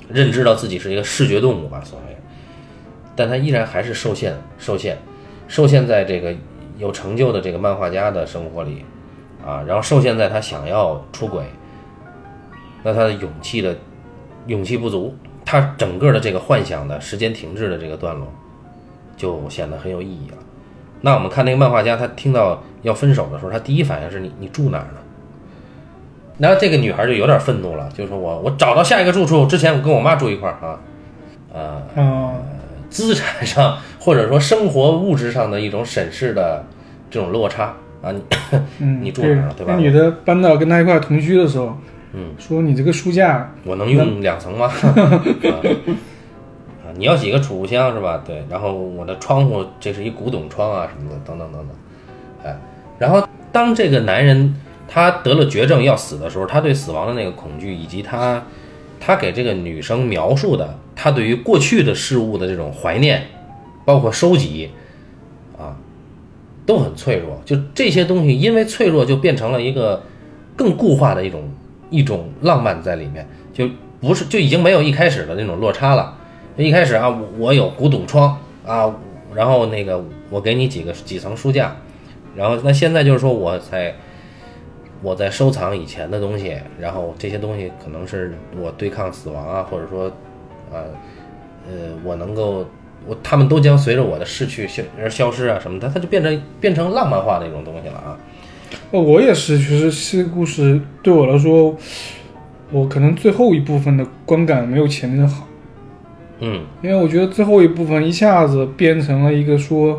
认知到自己是一个视觉动物吧，所谓，但他依然还是受限，受限，受限在这个有成就的这个漫画家的生活里，啊，然后受限在他想要出轨，那他的勇气的勇气不足，他整个的这个幻想的时间停滞的这个段落，就显得很有意义了。那我们看那个漫画家，他听到要分手的时候，他第一反应是你你住哪儿呢？然后这个女孩就有点愤怒了，就是说我我找到下一个住处之前，我跟我妈住一块儿啊，呃、 哦， 资产上或者说生活物质上的一种审视的这种落差啊，你、 嗯、 你住哪儿了，对吧？ 那女的搬到跟他一块同居的时候， 嗯， 说你这个书架我能用两层吗？啊你要几个储物箱是吧？对，然后我的窗户这是一古董窗啊什么的，等等等等，哎，然后当这个男人他得了绝症要死的时候，他对死亡的那个恐惧，以及他他给这个女生描述的他对于过去的事物的这种怀念，包括收集啊，都很脆弱。就这些东西因为脆弱，就变成了一个更固化的一种一种浪漫在里面，就不是就已经没有一开始的那种落差了。一开始啊，我有古董窗啊，然后那个我给你几个几层书架，然后那现在就是说我在我在收藏以前的东西，然后这些东西可能是我对抗死亡啊，或者说啊 呃, 呃我能够我他们都将随着我的逝去而消失啊什么的，它就变成变成浪漫化的一种东西了啊。 我也是，其实这个故事对我来说，我可能最后一部分的观感没有前面的好。 嗯， 因为我觉得最后一部分一下子变成了一个说，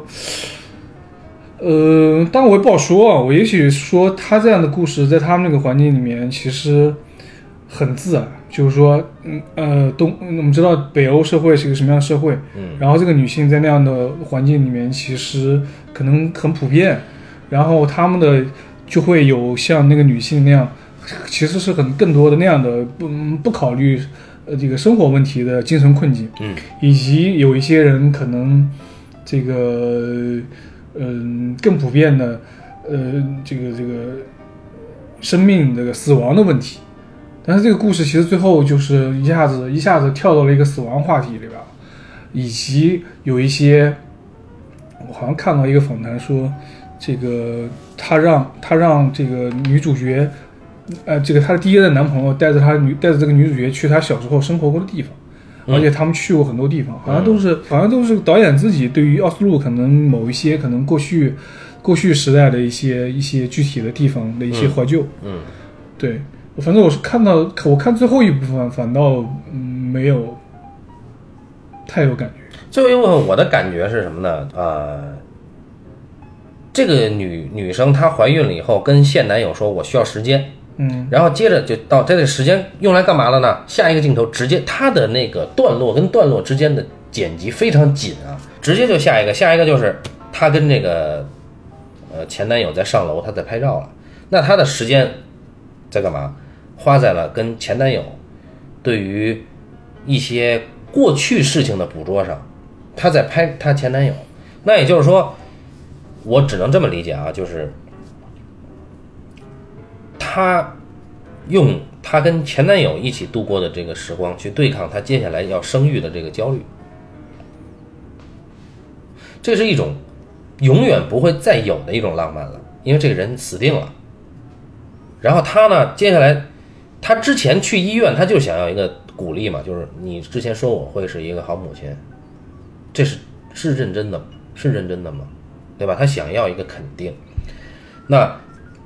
呃，但我也不好说啊。我也许说他这样的故事在他们那个环境里面其实很自然，就是说，嗯呃，东我们知道北欧社会是一个什么样的社会， 嗯， 然后这个女性在那样的环境里面其实可能很普遍，然后他们的就会有像那个女性那样，其实是很更多的那样的不不考虑。呃，这个生活问题的精神困境， 嗯， 以及有一些人可能这个，嗯、呃，更普遍的，呃，这个这个生命这个死亡的问题。但是这个故事其实最后就是一下子一下子跳到了一个死亡话题里边，以及有一些，我好像看到一个访谈说，这个他让他让这个女主角。呃，这个他的第一任男朋友带着他女带着这个女主角去他小时候生活过的地方，而且他们去过很多地方，好像都是好像都是导演自己对于奥斯陆可能某一些可能过去过去时代的一些一些具体的地方的一些怀旧。 嗯，嗯对，反正我是看到我看最后一部分反倒、嗯、没有太有感觉。 最后一部分我的感觉是什么呢？呃，这个女女生她怀孕了以后跟现男友说我需要时间。 嗯， 然后接着就到这个时间用来干嘛了呢？下一个镜头直接它的那个段落跟段落之间的剪辑非常紧啊，直接就下一个，下一个就是她跟这个呃前男友在上楼，她在拍照了。那她的时间在干嘛？花在了跟前男友对于一些过去事情的捕捉上，她在拍她前男友。那也就是说，我只能这么理解啊，就是她用她跟前男友一起度过的这个时光去对抗她接下来要生育的这个焦虑，这是一种永远不会再有的一种浪漫了，因为这个人死定了。然后她呢，接下来她之前去医院，她就想要一个鼓励嘛，就是你之前说我会是一个好母亲，这是是认真的，是认真的吗？对吧？她想要一个肯定。那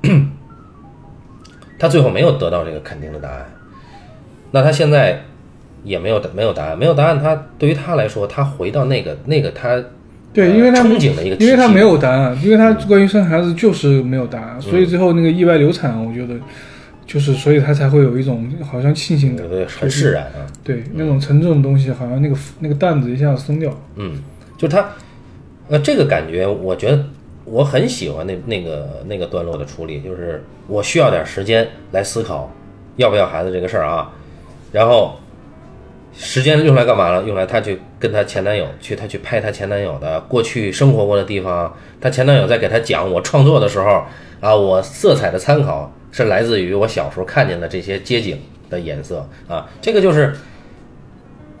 他最后没有得到这个肯定的答案，那他现在也没有没有答案，没有答案。他对于他来说，他回到那个那个他对，因为他憧憬的一个， 因为他没有答案，因为他关于生孩子就是没有答案，嗯、所以最后那个意外流产，我觉得就是所以他才会有一种好像庆幸感， 对，很释然啊。 对，那种沉重的东西，好像那个那个担子一下子松掉。 嗯，就是他，呃，这个感觉，我觉得。我很喜欢那那个那个段落的处理，就是我需要点时间来思考要不要孩子这个事儿啊，然后时间用来干嘛了？用来他去跟他前男友去，他去拍他前男友的过去生活过的地方，他前男友在给他讲我创作的时候啊，我色彩的参考是来自于我小时候看见的这些街景的颜色啊，这个就是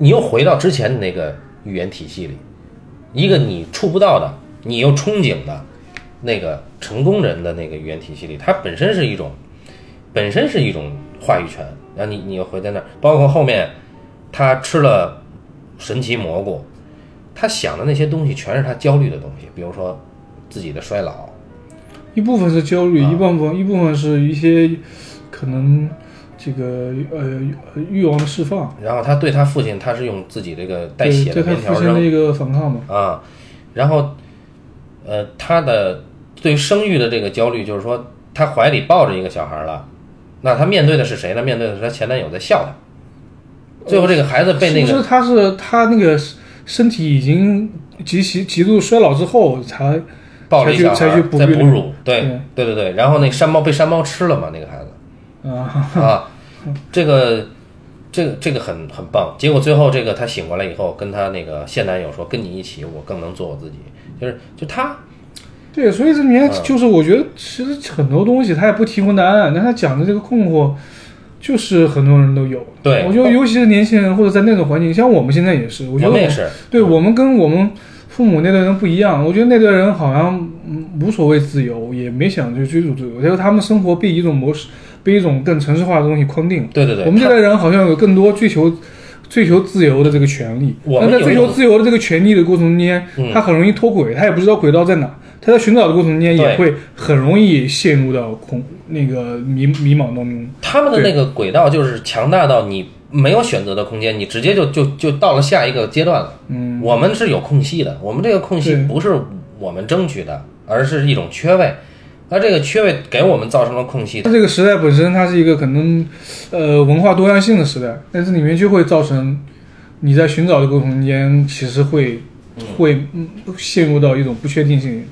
你又回到之前的那个语言体系里，一个你触不到的，你又憧憬的那个成功人的那个语言体系里，它本身是一种，本身是一种话语权。然后你你又回在那儿，包括后面他吃了神奇蘑菇，他想的那些东西全是他焦虑的东西，比如说自己的衰老， 一部分是焦虑， 啊、 一部分一部分是一些可能这个呃欲望的释放。 然后他对他父亲，他是用自己这个带血的对他棉条扔父亲的一个反抗嘛啊，然后呃他的对生育的这个焦虑，就是说他怀里抱着一个小孩了，那他面对的是谁呢？面对的是他前男友在笑他。最后这个孩子被那个， 是不是他是他那个身体已经极其极度衰老之后才抱着一小孩才去哺在哺乳， 对对对对对，然后那山猫被山猫吃了嘛，那个孩子啊啊，这个这个这个很很棒。结果最后这个他醒过来以后，跟他那个现男友说，跟你一起我更能做我自己，就是就他。 对，所以这里面就是我觉得其实很多东西他也不提供答案，但他讲的这个困惑就是很多人都有。 对， 我觉得尤其是年轻人或者在那种环境，像我们现在也是，我觉得我们也是， 对、嗯、我们跟我们父母那代人不一样。我觉得那代人好像无所谓自由，也没想去追逐自由，就是他们生活被一种模式，被一种更程式化的东西框定。 对对对， 我们这代人好像有更多追求。追求自由的这个权利，但在追求自由的这个权利的过程中间， 嗯、 他很容易脱轨，他也不知道轨道在哪。他在寻找的过程中间，也会很容易陷入到空那个迷迷茫当中。 他们的那个轨道就是强大到你没有选择的空间，你直接就就就到了下一个阶段了。 嗯， 我们是有空隙的，我们这个空隙不是我们争取的，而是一种缺位。那这个缺位给我们造成了空隙。 这个时代本身它是一个可能，呃，文化多样性的时代，但是里面就会造成你在寻找的过程中间，其实会、嗯、会陷入到一种不确定性。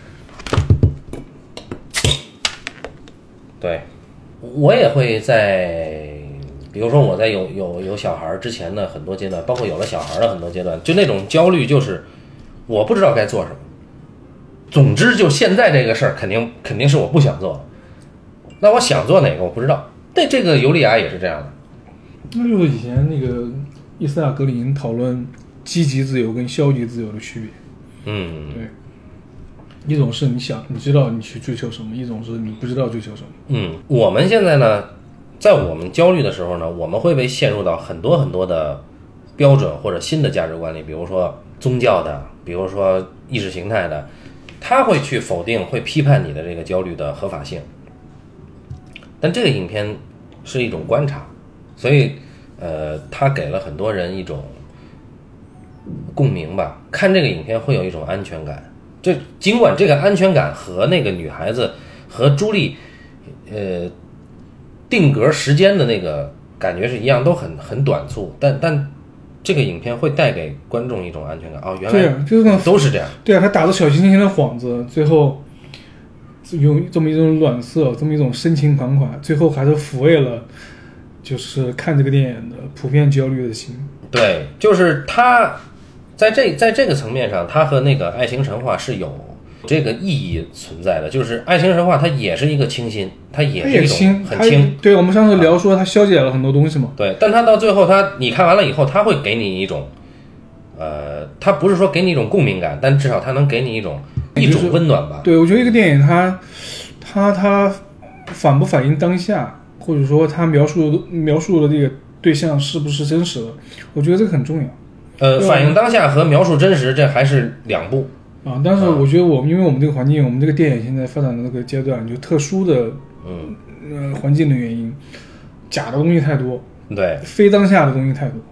对，我也会在，比如说我在有有有小孩之前的很多阶段，包括有了小孩的很多阶段，就那种焦虑，就是我不知道该做什么。总之，就现在这个事儿，肯定肯定是我不想做的。那我想做哪个，我不知道。对，这个尤利娅也是这样的。 那就是以前那个伊斯塔格林讨论积极自由跟消极自由的区别。 嗯， 对。一种是你想你知道你去追求什么，一种是你不知道追求什么。 嗯，我们现在呢，在我们焦虑的时候呢，我们会被陷入到很多很多的标准或者新的价值观里，比如说宗教的，比如说意识形态的。他会去否定，会批判你的这个焦虑的合法性，但这个影片是一种观察，所以呃，他给了很多人一种共鸣吧。看这个影片会有一种安全感，这尽管这个安全感和那个女孩子和朱莉呃定格时间的那个感觉是一样，都很很短促，但但。这个影片会带给观众一种安全感哦，原来就是都是这样。 对啊，他打着小清新的幌子，最后用这么一种暖色，这么一种深情款款，最后还是抚慰了就是看这个电影的普遍焦虑的心。 对，就是他在这在这个层面上，他和那个爱情神话是有这个意义存在的。就是爱情神话，它也是一个清新，它也是一种很轻。 对，我们上次聊说它消解了很多东西嘛。 对，但它到最后，它你看完了以后，它会给你一种，呃，它不是说给你一种共鸣感，但至少它能给你一种一种温暖吧。 对，我觉得一个电影它它它反不反映当下，或者说它描述描述的这个对象是不是真实的，我觉得这个很重要。 呃，反映当下和描述真实，这还是两步。 啊，但是我觉得我们因为我们这个环境，我们这个电影现在发展的这个阶段，就特殊的嗯呃环境的原因，假的东西太多， 对， 非当下的东西太多。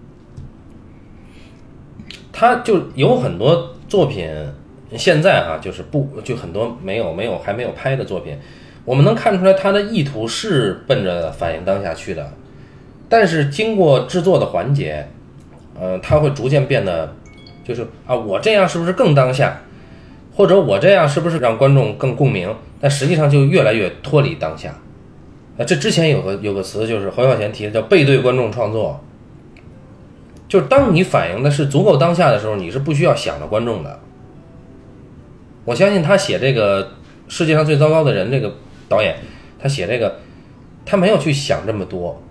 他就有很多作品，现在啊，就是不就很多没有没有还没有拍的作品，我们能看出来他的意图是奔着反映当下去的，但是经过制作的环节，呃，他会逐渐变得。就是啊，我这样是不是更当下，或者我这样是不是让观众更共鸣？但实际上就越来越脱离当下。啊，这之前有个有个词，就是侯孝贤提的叫背对观众创作。就是当你反映的是足够当下的时候，你是不需要想着观众的。我相信他写这个世界上最糟糕的人这个导演，他写这个，他没有去想这么多，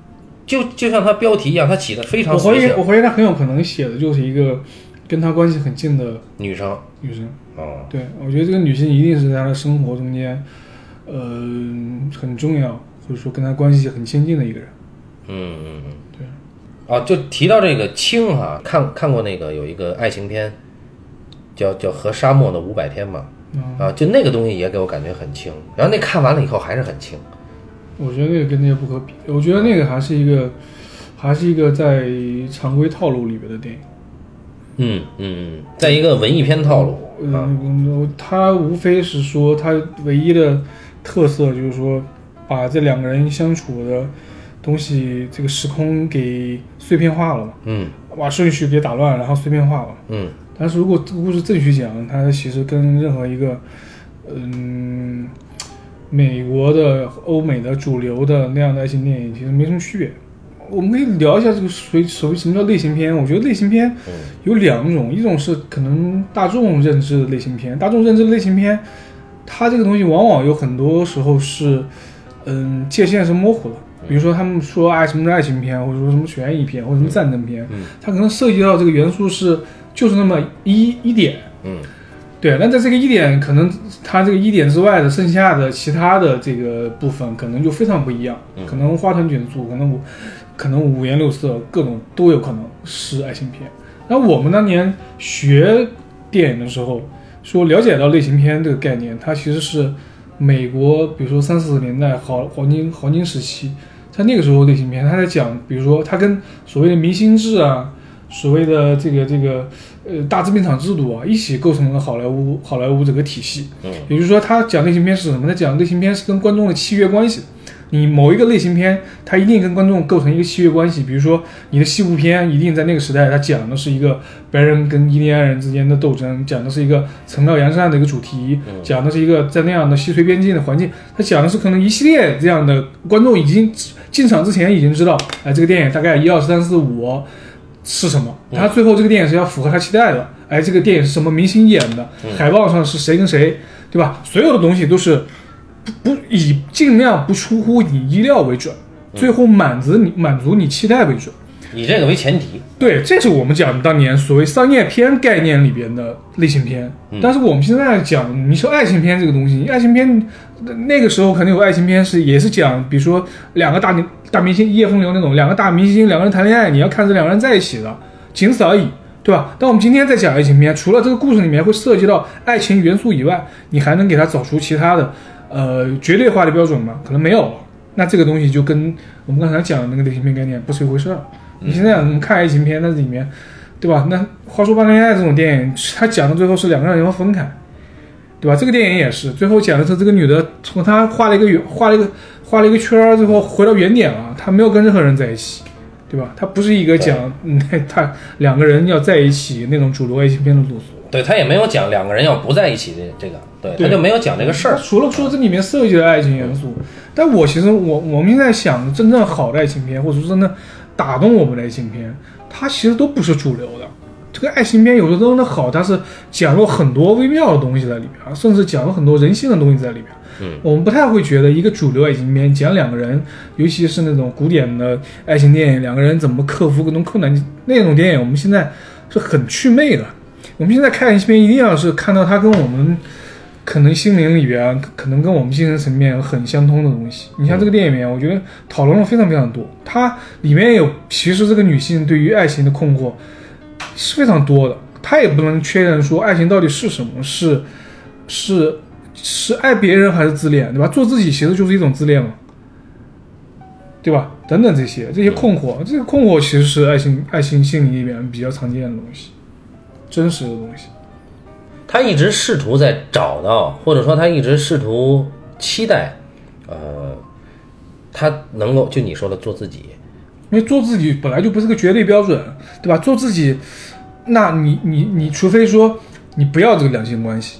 就就像他标题一样，他起的非常我怀疑随性。 我怀疑他很有可能写的就是一个跟他关系很近的女生， 女生。 哦， 对，我觉得这个女性一定是在他的生活中间，呃，很重要，或者说跟他关系很亲近的一个人。 嗯嗯嗯， 对。 啊，就提到这个青哈，看看过那个有一个爱情片，叫叫《和沙漠的五百天》嘛， 嗯、 啊，就那个东西也给我感觉很轻，然后那看完了以后还是很轻。 我觉得那个跟那个不可比，我觉得那个还是一个，还是一个在常规套路里边的电影。 嗯嗯嗯，在一个文艺片套路。 嗯、 啊， 它无非是说它唯一的特色就是说，把这两个人相处的东西这个时空给碎片化了嘛。 嗯， 把顺序给打乱，然后碎片化了。 嗯， 但是如果这个故事正序讲，它其实跟任何一个嗯美国的、欧美的主流的那样的爱情电影其实没什么区别。我们可以聊一下这个所所谓什么叫类型片。我觉得类型片有两种，一种是可能大众认知的类型片，大众认知的类型片，它这个东西往往有很多时候是嗯界限是模糊的。比如说他们说爱什么是爱情片，或者说什么悬疑片，或者什么战争片， 嗯， 它可能涉及到这个元素是就是那么一一点， 嗯， 对。但在这个一点，可能它这个一点之外的剩下的其他的这个部分，可能就非常不一样， 嗯， 可能花团锦簇，可能五可能五颜六色，各种都有可能是爱情片。那我们当年学电影的时候，说了解到类型片这个概念，它其实是美国，比如说三四十年代黄黄金黄金时期。在那个时候类型片，他在讲，比如说他跟所谓的明星制啊，所谓的这个这个呃大制片厂制度啊，一起构成了好莱坞好莱坞这个体系。 嗯， 也就是说，他讲类型片是什么？他讲类型片是跟观众的契约关系。你某一个类型片，它一定跟观众构成一个契约关系。比如说，你的西部片一定在那个时代，它讲的是一个白人跟印第安人之间的斗争，讲的是一个城郊洋山的一个主题，讲的是一个在那样的西陲边境的环境，它讲的是可能一系列这样的观众已经进场之前已经知道，哎，这个电影大概一二三四五是什么，他最后这个电影是要符合他期待的，哎，这个电影是什么明星演的，海报上是谁跟谁，对吧？所有的东西都是不不以尽量不出乎你意料为准，最后满足你满足你期待为准， 以这个为前提。 对，这是我们讲当年所谓商业片概念里边的类型片。 嗯、 但是我们现在讲，你说爱情片这个东西，爱情片那个时候可能有爱情片是也是讲，比如说两个大大明星一夜风流那种，两个大明星两个人谈恋爱，你要看这两个人在一起的，仅此而已，对吧？但我们今天在讲爱情片，除了这个故事里面会涉及到爱情元素以外，你还能给它找出其他的呃绝对化的标准吗？可能没有了。那这个东西就跟我们刚才讲的那个类型片概念不是一回事儿。你现在我们看爱情片，那里面，对吧？那话说半恋爱这种电影，它讲的最后是两个人要分开，对吧？这个电影也是，最后讲的是这个女的从她画了一个圆，画了一个画了一个圈，最后回到原点了，她没有跟任何人在一起，对吧？她不是一个讲嗯，她两个人要在一起那种主流爱情片的路数。 对，他也没有讲两个人要不在一起的这个，对，他就没有讲这个事儿。 除了说这里面涉及的爱情元素，但我其实我我们现在想的真正好的爱情片，或者说真的打动我们的爱情片，它其实都不是主流的。这个爱情片有的真的好，它是讲了很多微妙的东西在里边，甚至讲了很多人性的东西在里边。 嗯， 我们不太会觉得一个主流爱情片讲两个人，尤其是那种古典的爱情电影，两个人怎么克服各种困难那种电影，我们现在是很祛魅的。我们现在看爱情片，一定要是看到它跟我们可能心灵里边，可能跟我们精神层面很相通的东西。你像这个电影里面，我觉得讨论了非常非常多，它里面有其实这个女性对于爱情的困惑是非常多的，她也不能确认说爱情到底是什么，是是是爱别人还是自恋，对吧？做自己其实就是一种自恋嘛，对吧？等等这些这些困惑，这个困惑其实是爱情爱情心理里面比较常见的东西。真实的东西， 他一直试图在找到，或者说他一直试图期待，呃，他能够就你说的做自己， 因为做自己本来就不是个绝对标准，对吧？做自己，那你你你除非说你不要这个两性关系，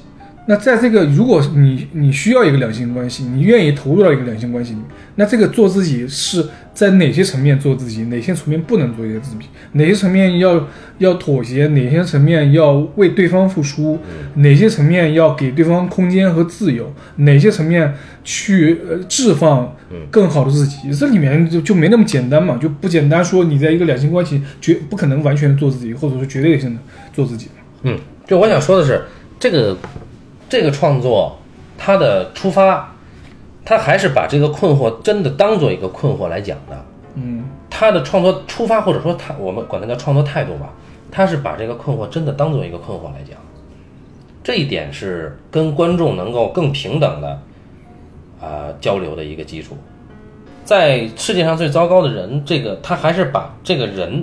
那在这个如果你你需要一个两性关系，你愿意投入到一个两性关系里面，那这个做自己是在哪些层面做自己，哪些层面不能做一个自己，哪些层面要要妥协，哪些层面要为对方付出，哪些层面要给对方空间和自由，哪些层面去呃置放更好的自己，这里面就就没那么简单嘛，就不简单说你在一个两性关系绝不可能完全的做自己，或者说绝对性的做自己。 嗯，就我想说的是，这个这个创作它的出发，它还是把这个困惑真的当做一个困惑来讲的。 嗯， 他的创作出发，或者说他我们管它叫创作态度吧，他是把这个困惑真的当做一个困惑来讲，这一点是跟观众能够更平等的啊、呃、交流的一个基础。在世界上最糟糕的人，这个他还是把这个人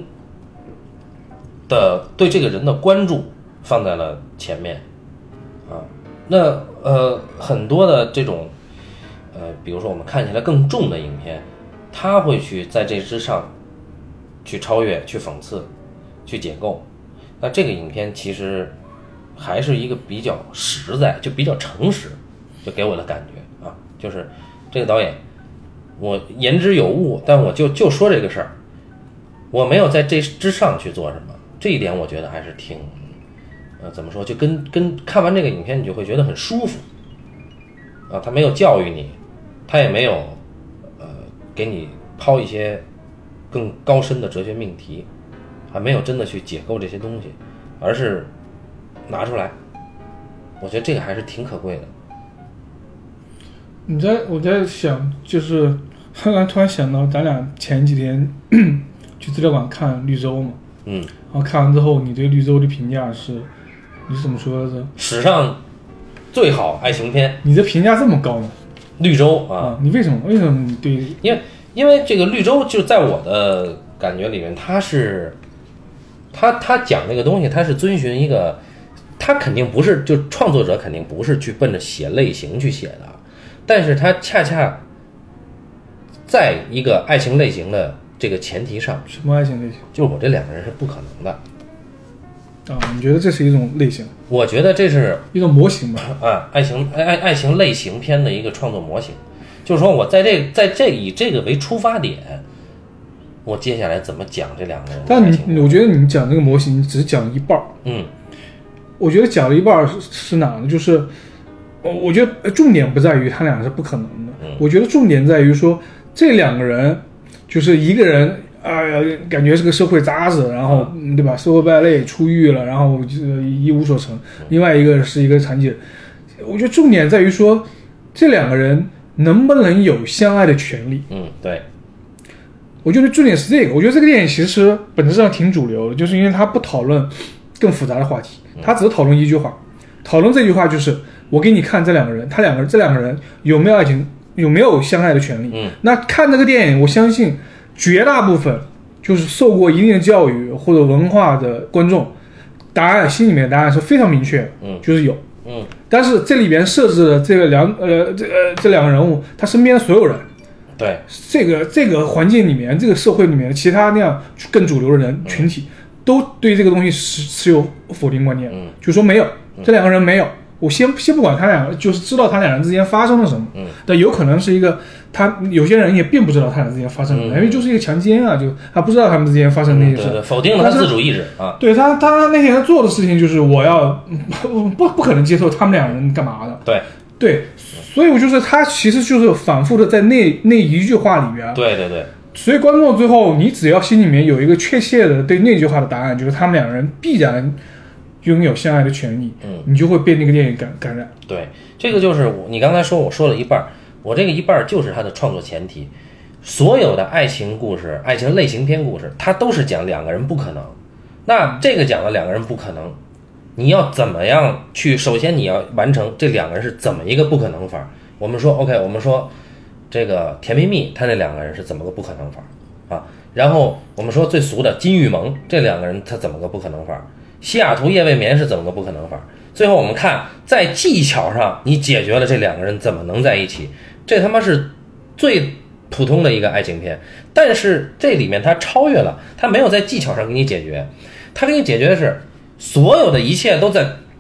的对这个人的关注放在了前面啊。那呃很多的这种呃比如说我们看起来更重的影片，他会去在这之上去超越、去讽刺、去解构。那这个影片其实还是一个比较实在，就比较诚实，就给我的感觉啊，就是这个导演我言之有物，但我就就说这个事儿，我没有在这之上去做什么，这一点我觉得还是挺呃怎么说，就跟跟看完这个影片你就会觉得很舒服啊，他没有教育你，他也没有呃给你抛一些更高深的哲学命题，还没有真的去解构这些东西，而是拿出来，我觉得这个还是挺可贵的。 你在我在想，就是突然突然想到，咱俩前几天去资料馆看绿洲嘛， 嗯， 然后看完之后，你对绿洲的评价是，你是怎么说的？ 史上最好爱情片。 你的评价这么高呢？ 绿洲啊， 啊你为什么？为什么你对？ 因为因为这个绿洲就在我的感觉里面，它是，他他讲这个东西，他是遵循一个，他肯定不是就创作者肯定不是去奔着写类型去写的，但是他恰恰在一个爱情类型的这个前提上。 什么爱情类型？ 就是我这两个人是不可能的啊，你觉得这是一种类型？ 我觉得这是一种模型吧？ 啊，爱情爱爱爱情类型片的一个创作模型。就是说我在这在这以这个为出发点，我接下来怎么讲这两个人？ 但你我觉得你讲这个模型只讲一半。 嗯， 我觉得讲了一半是是哪呢？就是我觉得重点不在于他俩是不可能的， 嗯、 我觉得重点在于说这两个人，就是一个人啊、呃，感觉是个社会渣子，然后、嗯、对吧？社会败类出狱了，然后就一无所成；另外一个是一个残疾人。我觉得重点在于说这两个人能不能有相爱的权利。 嗯，对。 我觉得重点是这个。我觉得这个电影其实本质上挺主流的，就是因为它不讨论更复杂的话题，它只是讨论一句话，讨论这句话就是我给你看这两个人，他两个这两个人有没有爱情，有没有相爱的权利。 嗯， 那看这个电影，我相信绝大部分就是受过一定的教育或者文化的观众，答案心里面的答案是非常明确的， 嗯， 就是有。 嗯， 但是这里边设置的这个两呃这呃这两个人物，他身边的所有人， 对这个这个环境里面，这个社会里面的其他那样更主流的人群体，嗯、都对这个东西持持有否定观念， 嗯， 就说没有，这两个人没有。我先先不管他俩，就是知道他俩人之间发生了什么， 嗯， 但有可能是一个他有些人也并不知道他俩之间发生了什么， 嗯、 因为就是一个强奸啊，就他不知道他们之间发生那些事， 嗯、对对，否定了他自主意志啊。 对他他那天做的事情就是我要不不不可能接受他们两人干嘛的， 对对，所以我就是他其实就是反复的在那那一句话里边， 对对对， 所以观众最后你只要心里面有一个确切的对那句话的答案，就是他们两人必然拥有相爱的权利， 嗯， 你就会被那个电影感感染。 对，这个就是我你刚才说我说了一半，我这个一半就是他的创作前提。所有的爱情故事、爱情类型片故事，它都是讲两个人不可能。那这个讲了两个人不可能，你要怎么样去？首先你要完成这两个人是怎么一个不可能法？我们说 OK， 我们说这个甜蜜蜜，他那两个人是怎么个不可能法啊？然后我们说最俗的金玉萌，这两个人他怎么个不可能法？西雅图夜未眠是怎么个不可能法？最后我们看在技巧上你解决了这两个人怎么能在一起，这他妈是最普通的一个爱情片。但是这里面它超越了，它没有在技巧上给你解决，它给你解决的是所有的一切都在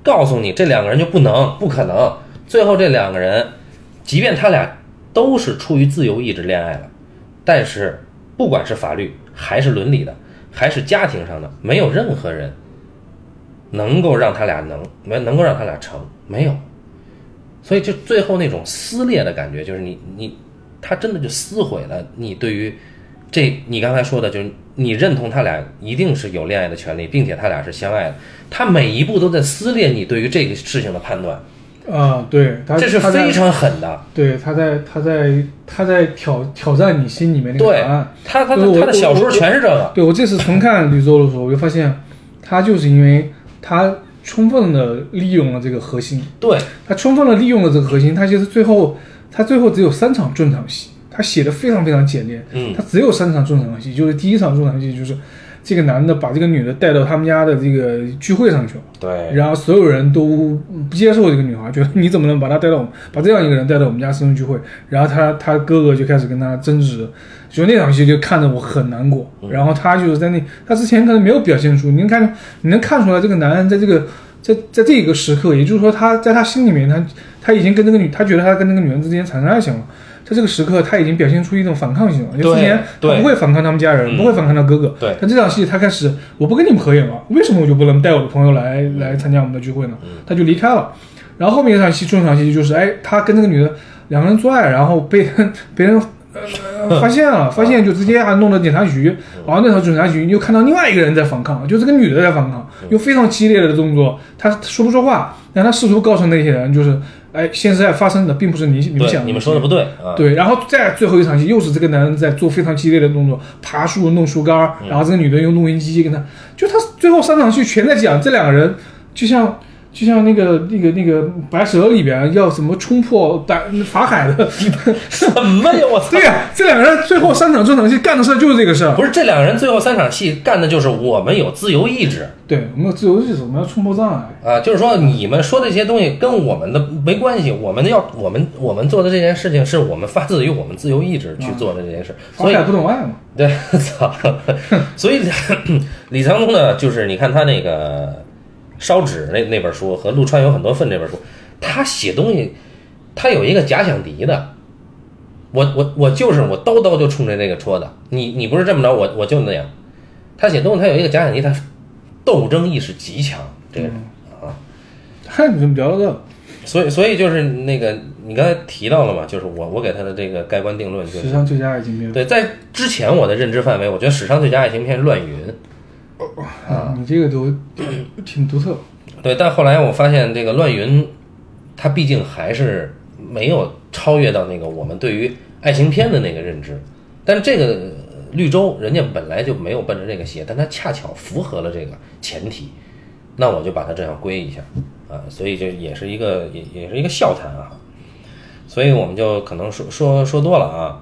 告诉你这两个人就不能不可能，最后这两个人即便他俩都是出于自由意志恋爱了，但是不管是法律还是伦理的还是家庭上的，没有任何人能够让他俩能没能够让他俩成，没有。所以就最后那种撕裂的感觉，就是你你他真的就撕毁了你对于这你刚才说的，就是你认同他俩一定是有恋爱的权利，并且他俩是相爱的，他每一步都在撕裂你对于这个事情的判断啊，对，他这是非常狠的。 对，他在他在他在挑挑战你心里面那个答案。 他他他的小说全是这个。 对，我这次重看绿洲的时候，我就发现他就是因为他充分的利用了这个核心。 对， 他充分的利用了这个核心，他其实最后他最后只有三场重场戏，他写的非常非常简练。 嗯， 他只有三场重场戏，就是第一场重场戏就是这个男的把这个女的带到他们家的这个聚会上去了， 对， 然后所有人都不接受这个女孩，觉得你怎么能把她带到我们，把这样一个人带到我们家生日聚会？然后他他哥哥就开始跟他争执，就那场戏就看得我很难过。然后他就是在那，他之前可能没有表现出，你能看你能看出来这个男人在这个在在这个时刻，也就是说他在他心里面，他他已经跟这个女，他觉得他跟那个女人之间产生爱情了。在这个时刻，他已经表现出一种反抗性了。就之前他不会反抗他们家人，不会反抗他哥哥。 对。 但这场戏他开始，我不跟你们合影了，为什么我就不能带我的朋友来来参加我们的聚会呢？他就离开了。然后后面一场戏，中场戏就是，哎，他跟这个女的两个人做爱，然后被别人呃发现了，发现就直接还弄到警察局。然后那时候警察局又看到另外一个人在反抗，就这个女的在反抗，用非常激烈的动作，他说不说话，但他试图告诉那些人就是。哎，现在发生的并不是你你们想的， 你们说的不对啊。 对，然后再最后一场戏，又是这个男人在做非常激烈的动作，爬树、弄树干，然后这个女的用录音机跟他，就他最后三场戏全在讲这两个人，就像就像那个那个那个白蛇里边要怎么冲破大法海的什么呀？我操！ 对呀、啊，这两个人最后三场这场戏干的事就是这个事儿。 不是这两个人最后三场戏干的就是我们有自由意志。 对，我们有自由意志，我们要冲破障碍啊，就是说你们说的这些东西跟我们的没关系，我们要我们我们做的这件事情是我们发自于我们自由意志去做的这件事。 啊、所以不懂爱嘛。 对，操！所以李沧东呢，就是你看他那个烧纸那那本书和陆川有很多份这本书，他写东西，他有一个假想敌的。我我我就是我刀刀就冲着那个戳的，你你不是这么着，我我就那样。他写东西他有一个假想敌，他斗争意识极强，这个人、嗯、啊。 嗨，你怎么聊到这？ 所以所以就是那个你刚才提到了嘛，就是我我给他的这个盖棺定论就是史上最佳爱情片。 对，在之前我的认知范围，我觉得史上最佳爱情片《乱云》 啊，你这个都挺独特。 对，但后来我发现这个《乱云》，它毕竟还是没有超越到那个我们对于爱情片的那个认知。但是这个绿洲人家本来就没有奔着这个写，但它恰巧符合了这个前提，那我就把它这样归一下啊，所以这也是一个也也是一个笑谈啊。所以我们就可能说说说多了啊。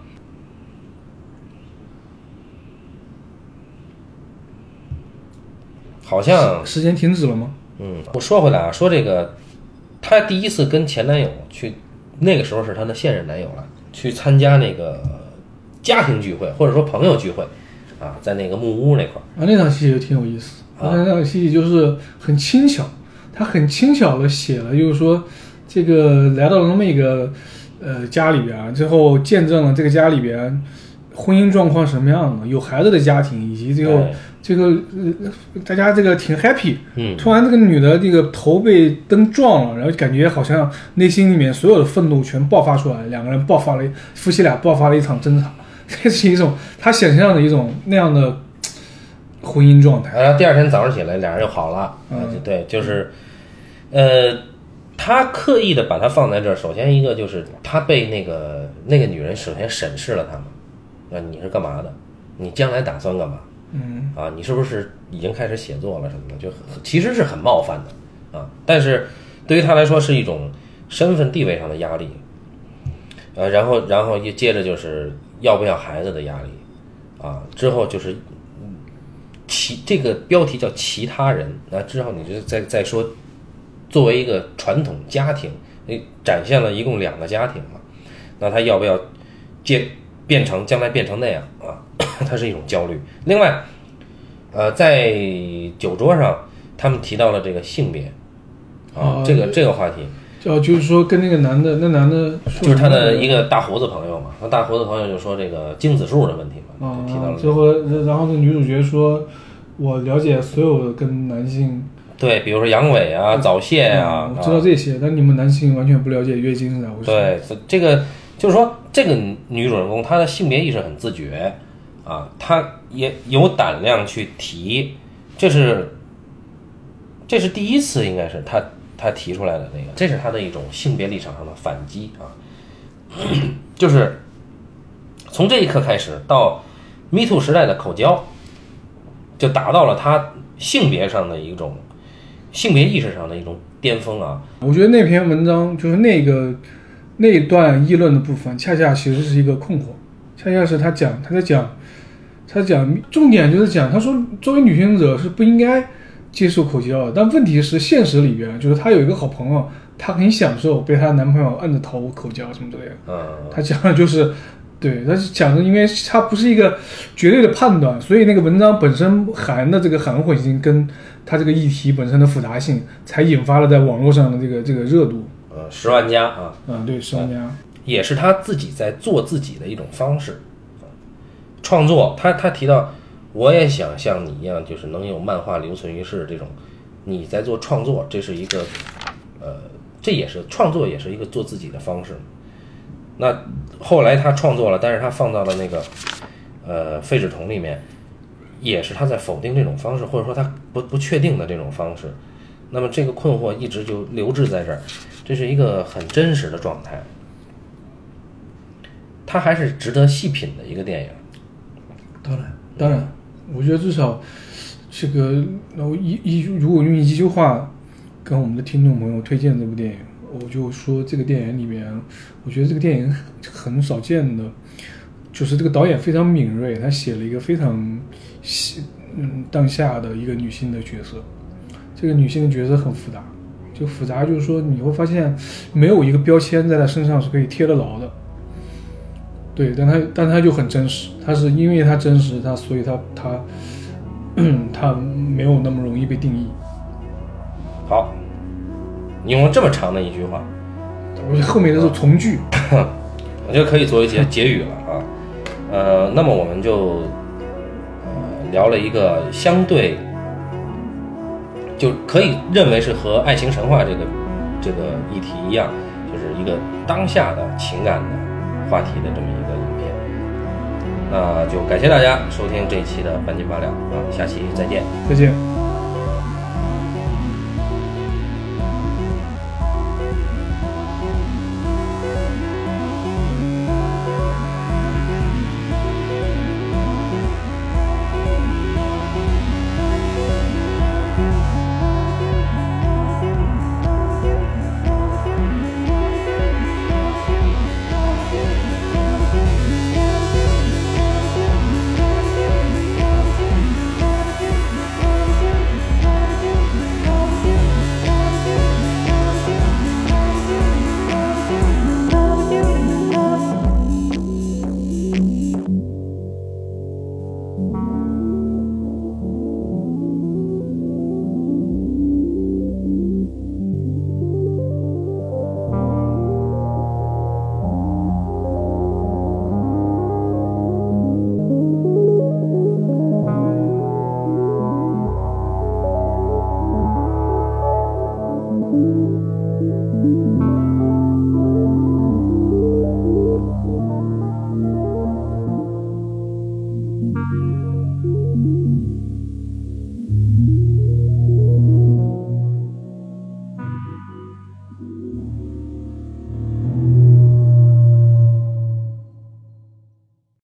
好像时间停止了吗？ 嗯，我说回来啊，说这个，她第一次跟前男友去，那个时候是她的现任男友了，去参加那个家庭聚会或者说朋友聚会，啊，在那个木屋那块儿啊，那场戏也挺有意思。啊，那场戏就是很轻巧，他很轻巧的写了，就是说这个来到了那么一个呃家里边，最后见证了这个家里边婚姻状况什么样的，有孩子的家庭，以及最后。这个呃，大家这个挺 happy， 嗯， 突然这个女的这个头被灯撞了，然后感觉好像内心里面所有的愤怒全爆发出来，两个人爆发了，夫妻俩爆发了一场争吵，这是一种他想象的一种那样的婚姻状态。 然后第二天早上起来，俩人又好了， 嗯， 对，就是，呃，他刻意的把它放在这儿，首先一个就是他被那个那个女人首先审视了他嘛，啊，你是干嘛的？你将来打算干嘛？ 嗯啊，你是不是已经开始写作了什么的？就其实是很冒犯的啊，但是对于他来说是一种身份地位上的压力，呃，然后然后也接着就是要不要孩子的压力啊，之后就是其这个标题叫其他人，那之后你就再再说作为一个传统家庭，你展现了一共两个家庭嘛，那他要不要接变成将来变成那样啊？它是一种焦虑。另外，呃，在酒桌上，他们提到了这个性别啊，这个这个话题。 哦，就是说跟那个男的，那男的就是他的一个大胡子朋友嘛，那大胡子朋友就说这个精子数的问题嘛， 啊， 提到了。 最后，然后那女主角说，我了解所有的跟男性， 对，比如说阳痿啊、早泄啊， 我知道这些，但你们男性完全不了解月经是咋回事。 对，这个就是说，这个女主人公她的性别意识很自觉啊，她也有胆量去提，这是这是第一次，应该是她。他提出来的那个，这是他的一种性别立场上的反击啊，就是从这一刻开始到 Me Too 时代的口交，就达到了他性别上的一种性别意识上的一种巅峰啊。 我觉得那篇文章就是那个那一段议论的部分，恰恰其实是一个困惑，恰恰是他讲他在讲他讲重点就是讲，他说作为女性者是不应该接受口交，但问题是现实里边，就是她有一个好朋友，她很享受被她男朋友按着头口交什么之类的。 嗯， 她讲的就是，对，她讲的，因为她不是一个绝对的判断，所以那个文章本身含的这个含混性，跟她这个议题本身的复杂性，才引发了在网络上的这个这个热度。 呃，十万加啊， 嗯，对，十万加， 也是她自己在做自己的一种方式。创作，她她提到。我也想像你一样，就是能有漫画留存于世这种，你在做创作，这是一个，呃，这也是创作，也是一个做自己的方式。那后来他创作了，但是他放到了那个，呃，废纸桶里面，也是他在否定这种方式，或者说他不不确定的这种方式。那么这个困惑一直就留滞在这儿，这是一个很真实的状态。它还是值得细品的一个电影。 当然，当然。我觉得至少这个，那我一一如果用一句话跟我们的听众朋友推荐这部电影，我就说这个电影里面，我觉得这个电影很少见的，就是这个导演非常敏锐，他写了一个非常嗯当下的一个女性的角色，这个女性的角色很复杂，就复杂就是说你会发现没有一个标签在她身上是可以贴得牢的。对，但他但他就很真实，他是因为他真实，他所以他他他没有那么容易被定义。 好，你用了这么长的一句话， 我后面的是从句， 我觉得可以作为结结语了啊。呃，那么我们就呃聊了一个相对就可以认为是和爱情神话这个这个议题一样，就是一个当下的情感的话题的这么一个影片。那就感谢大家收听这一期的半斤八两啊，下期再见， 再见。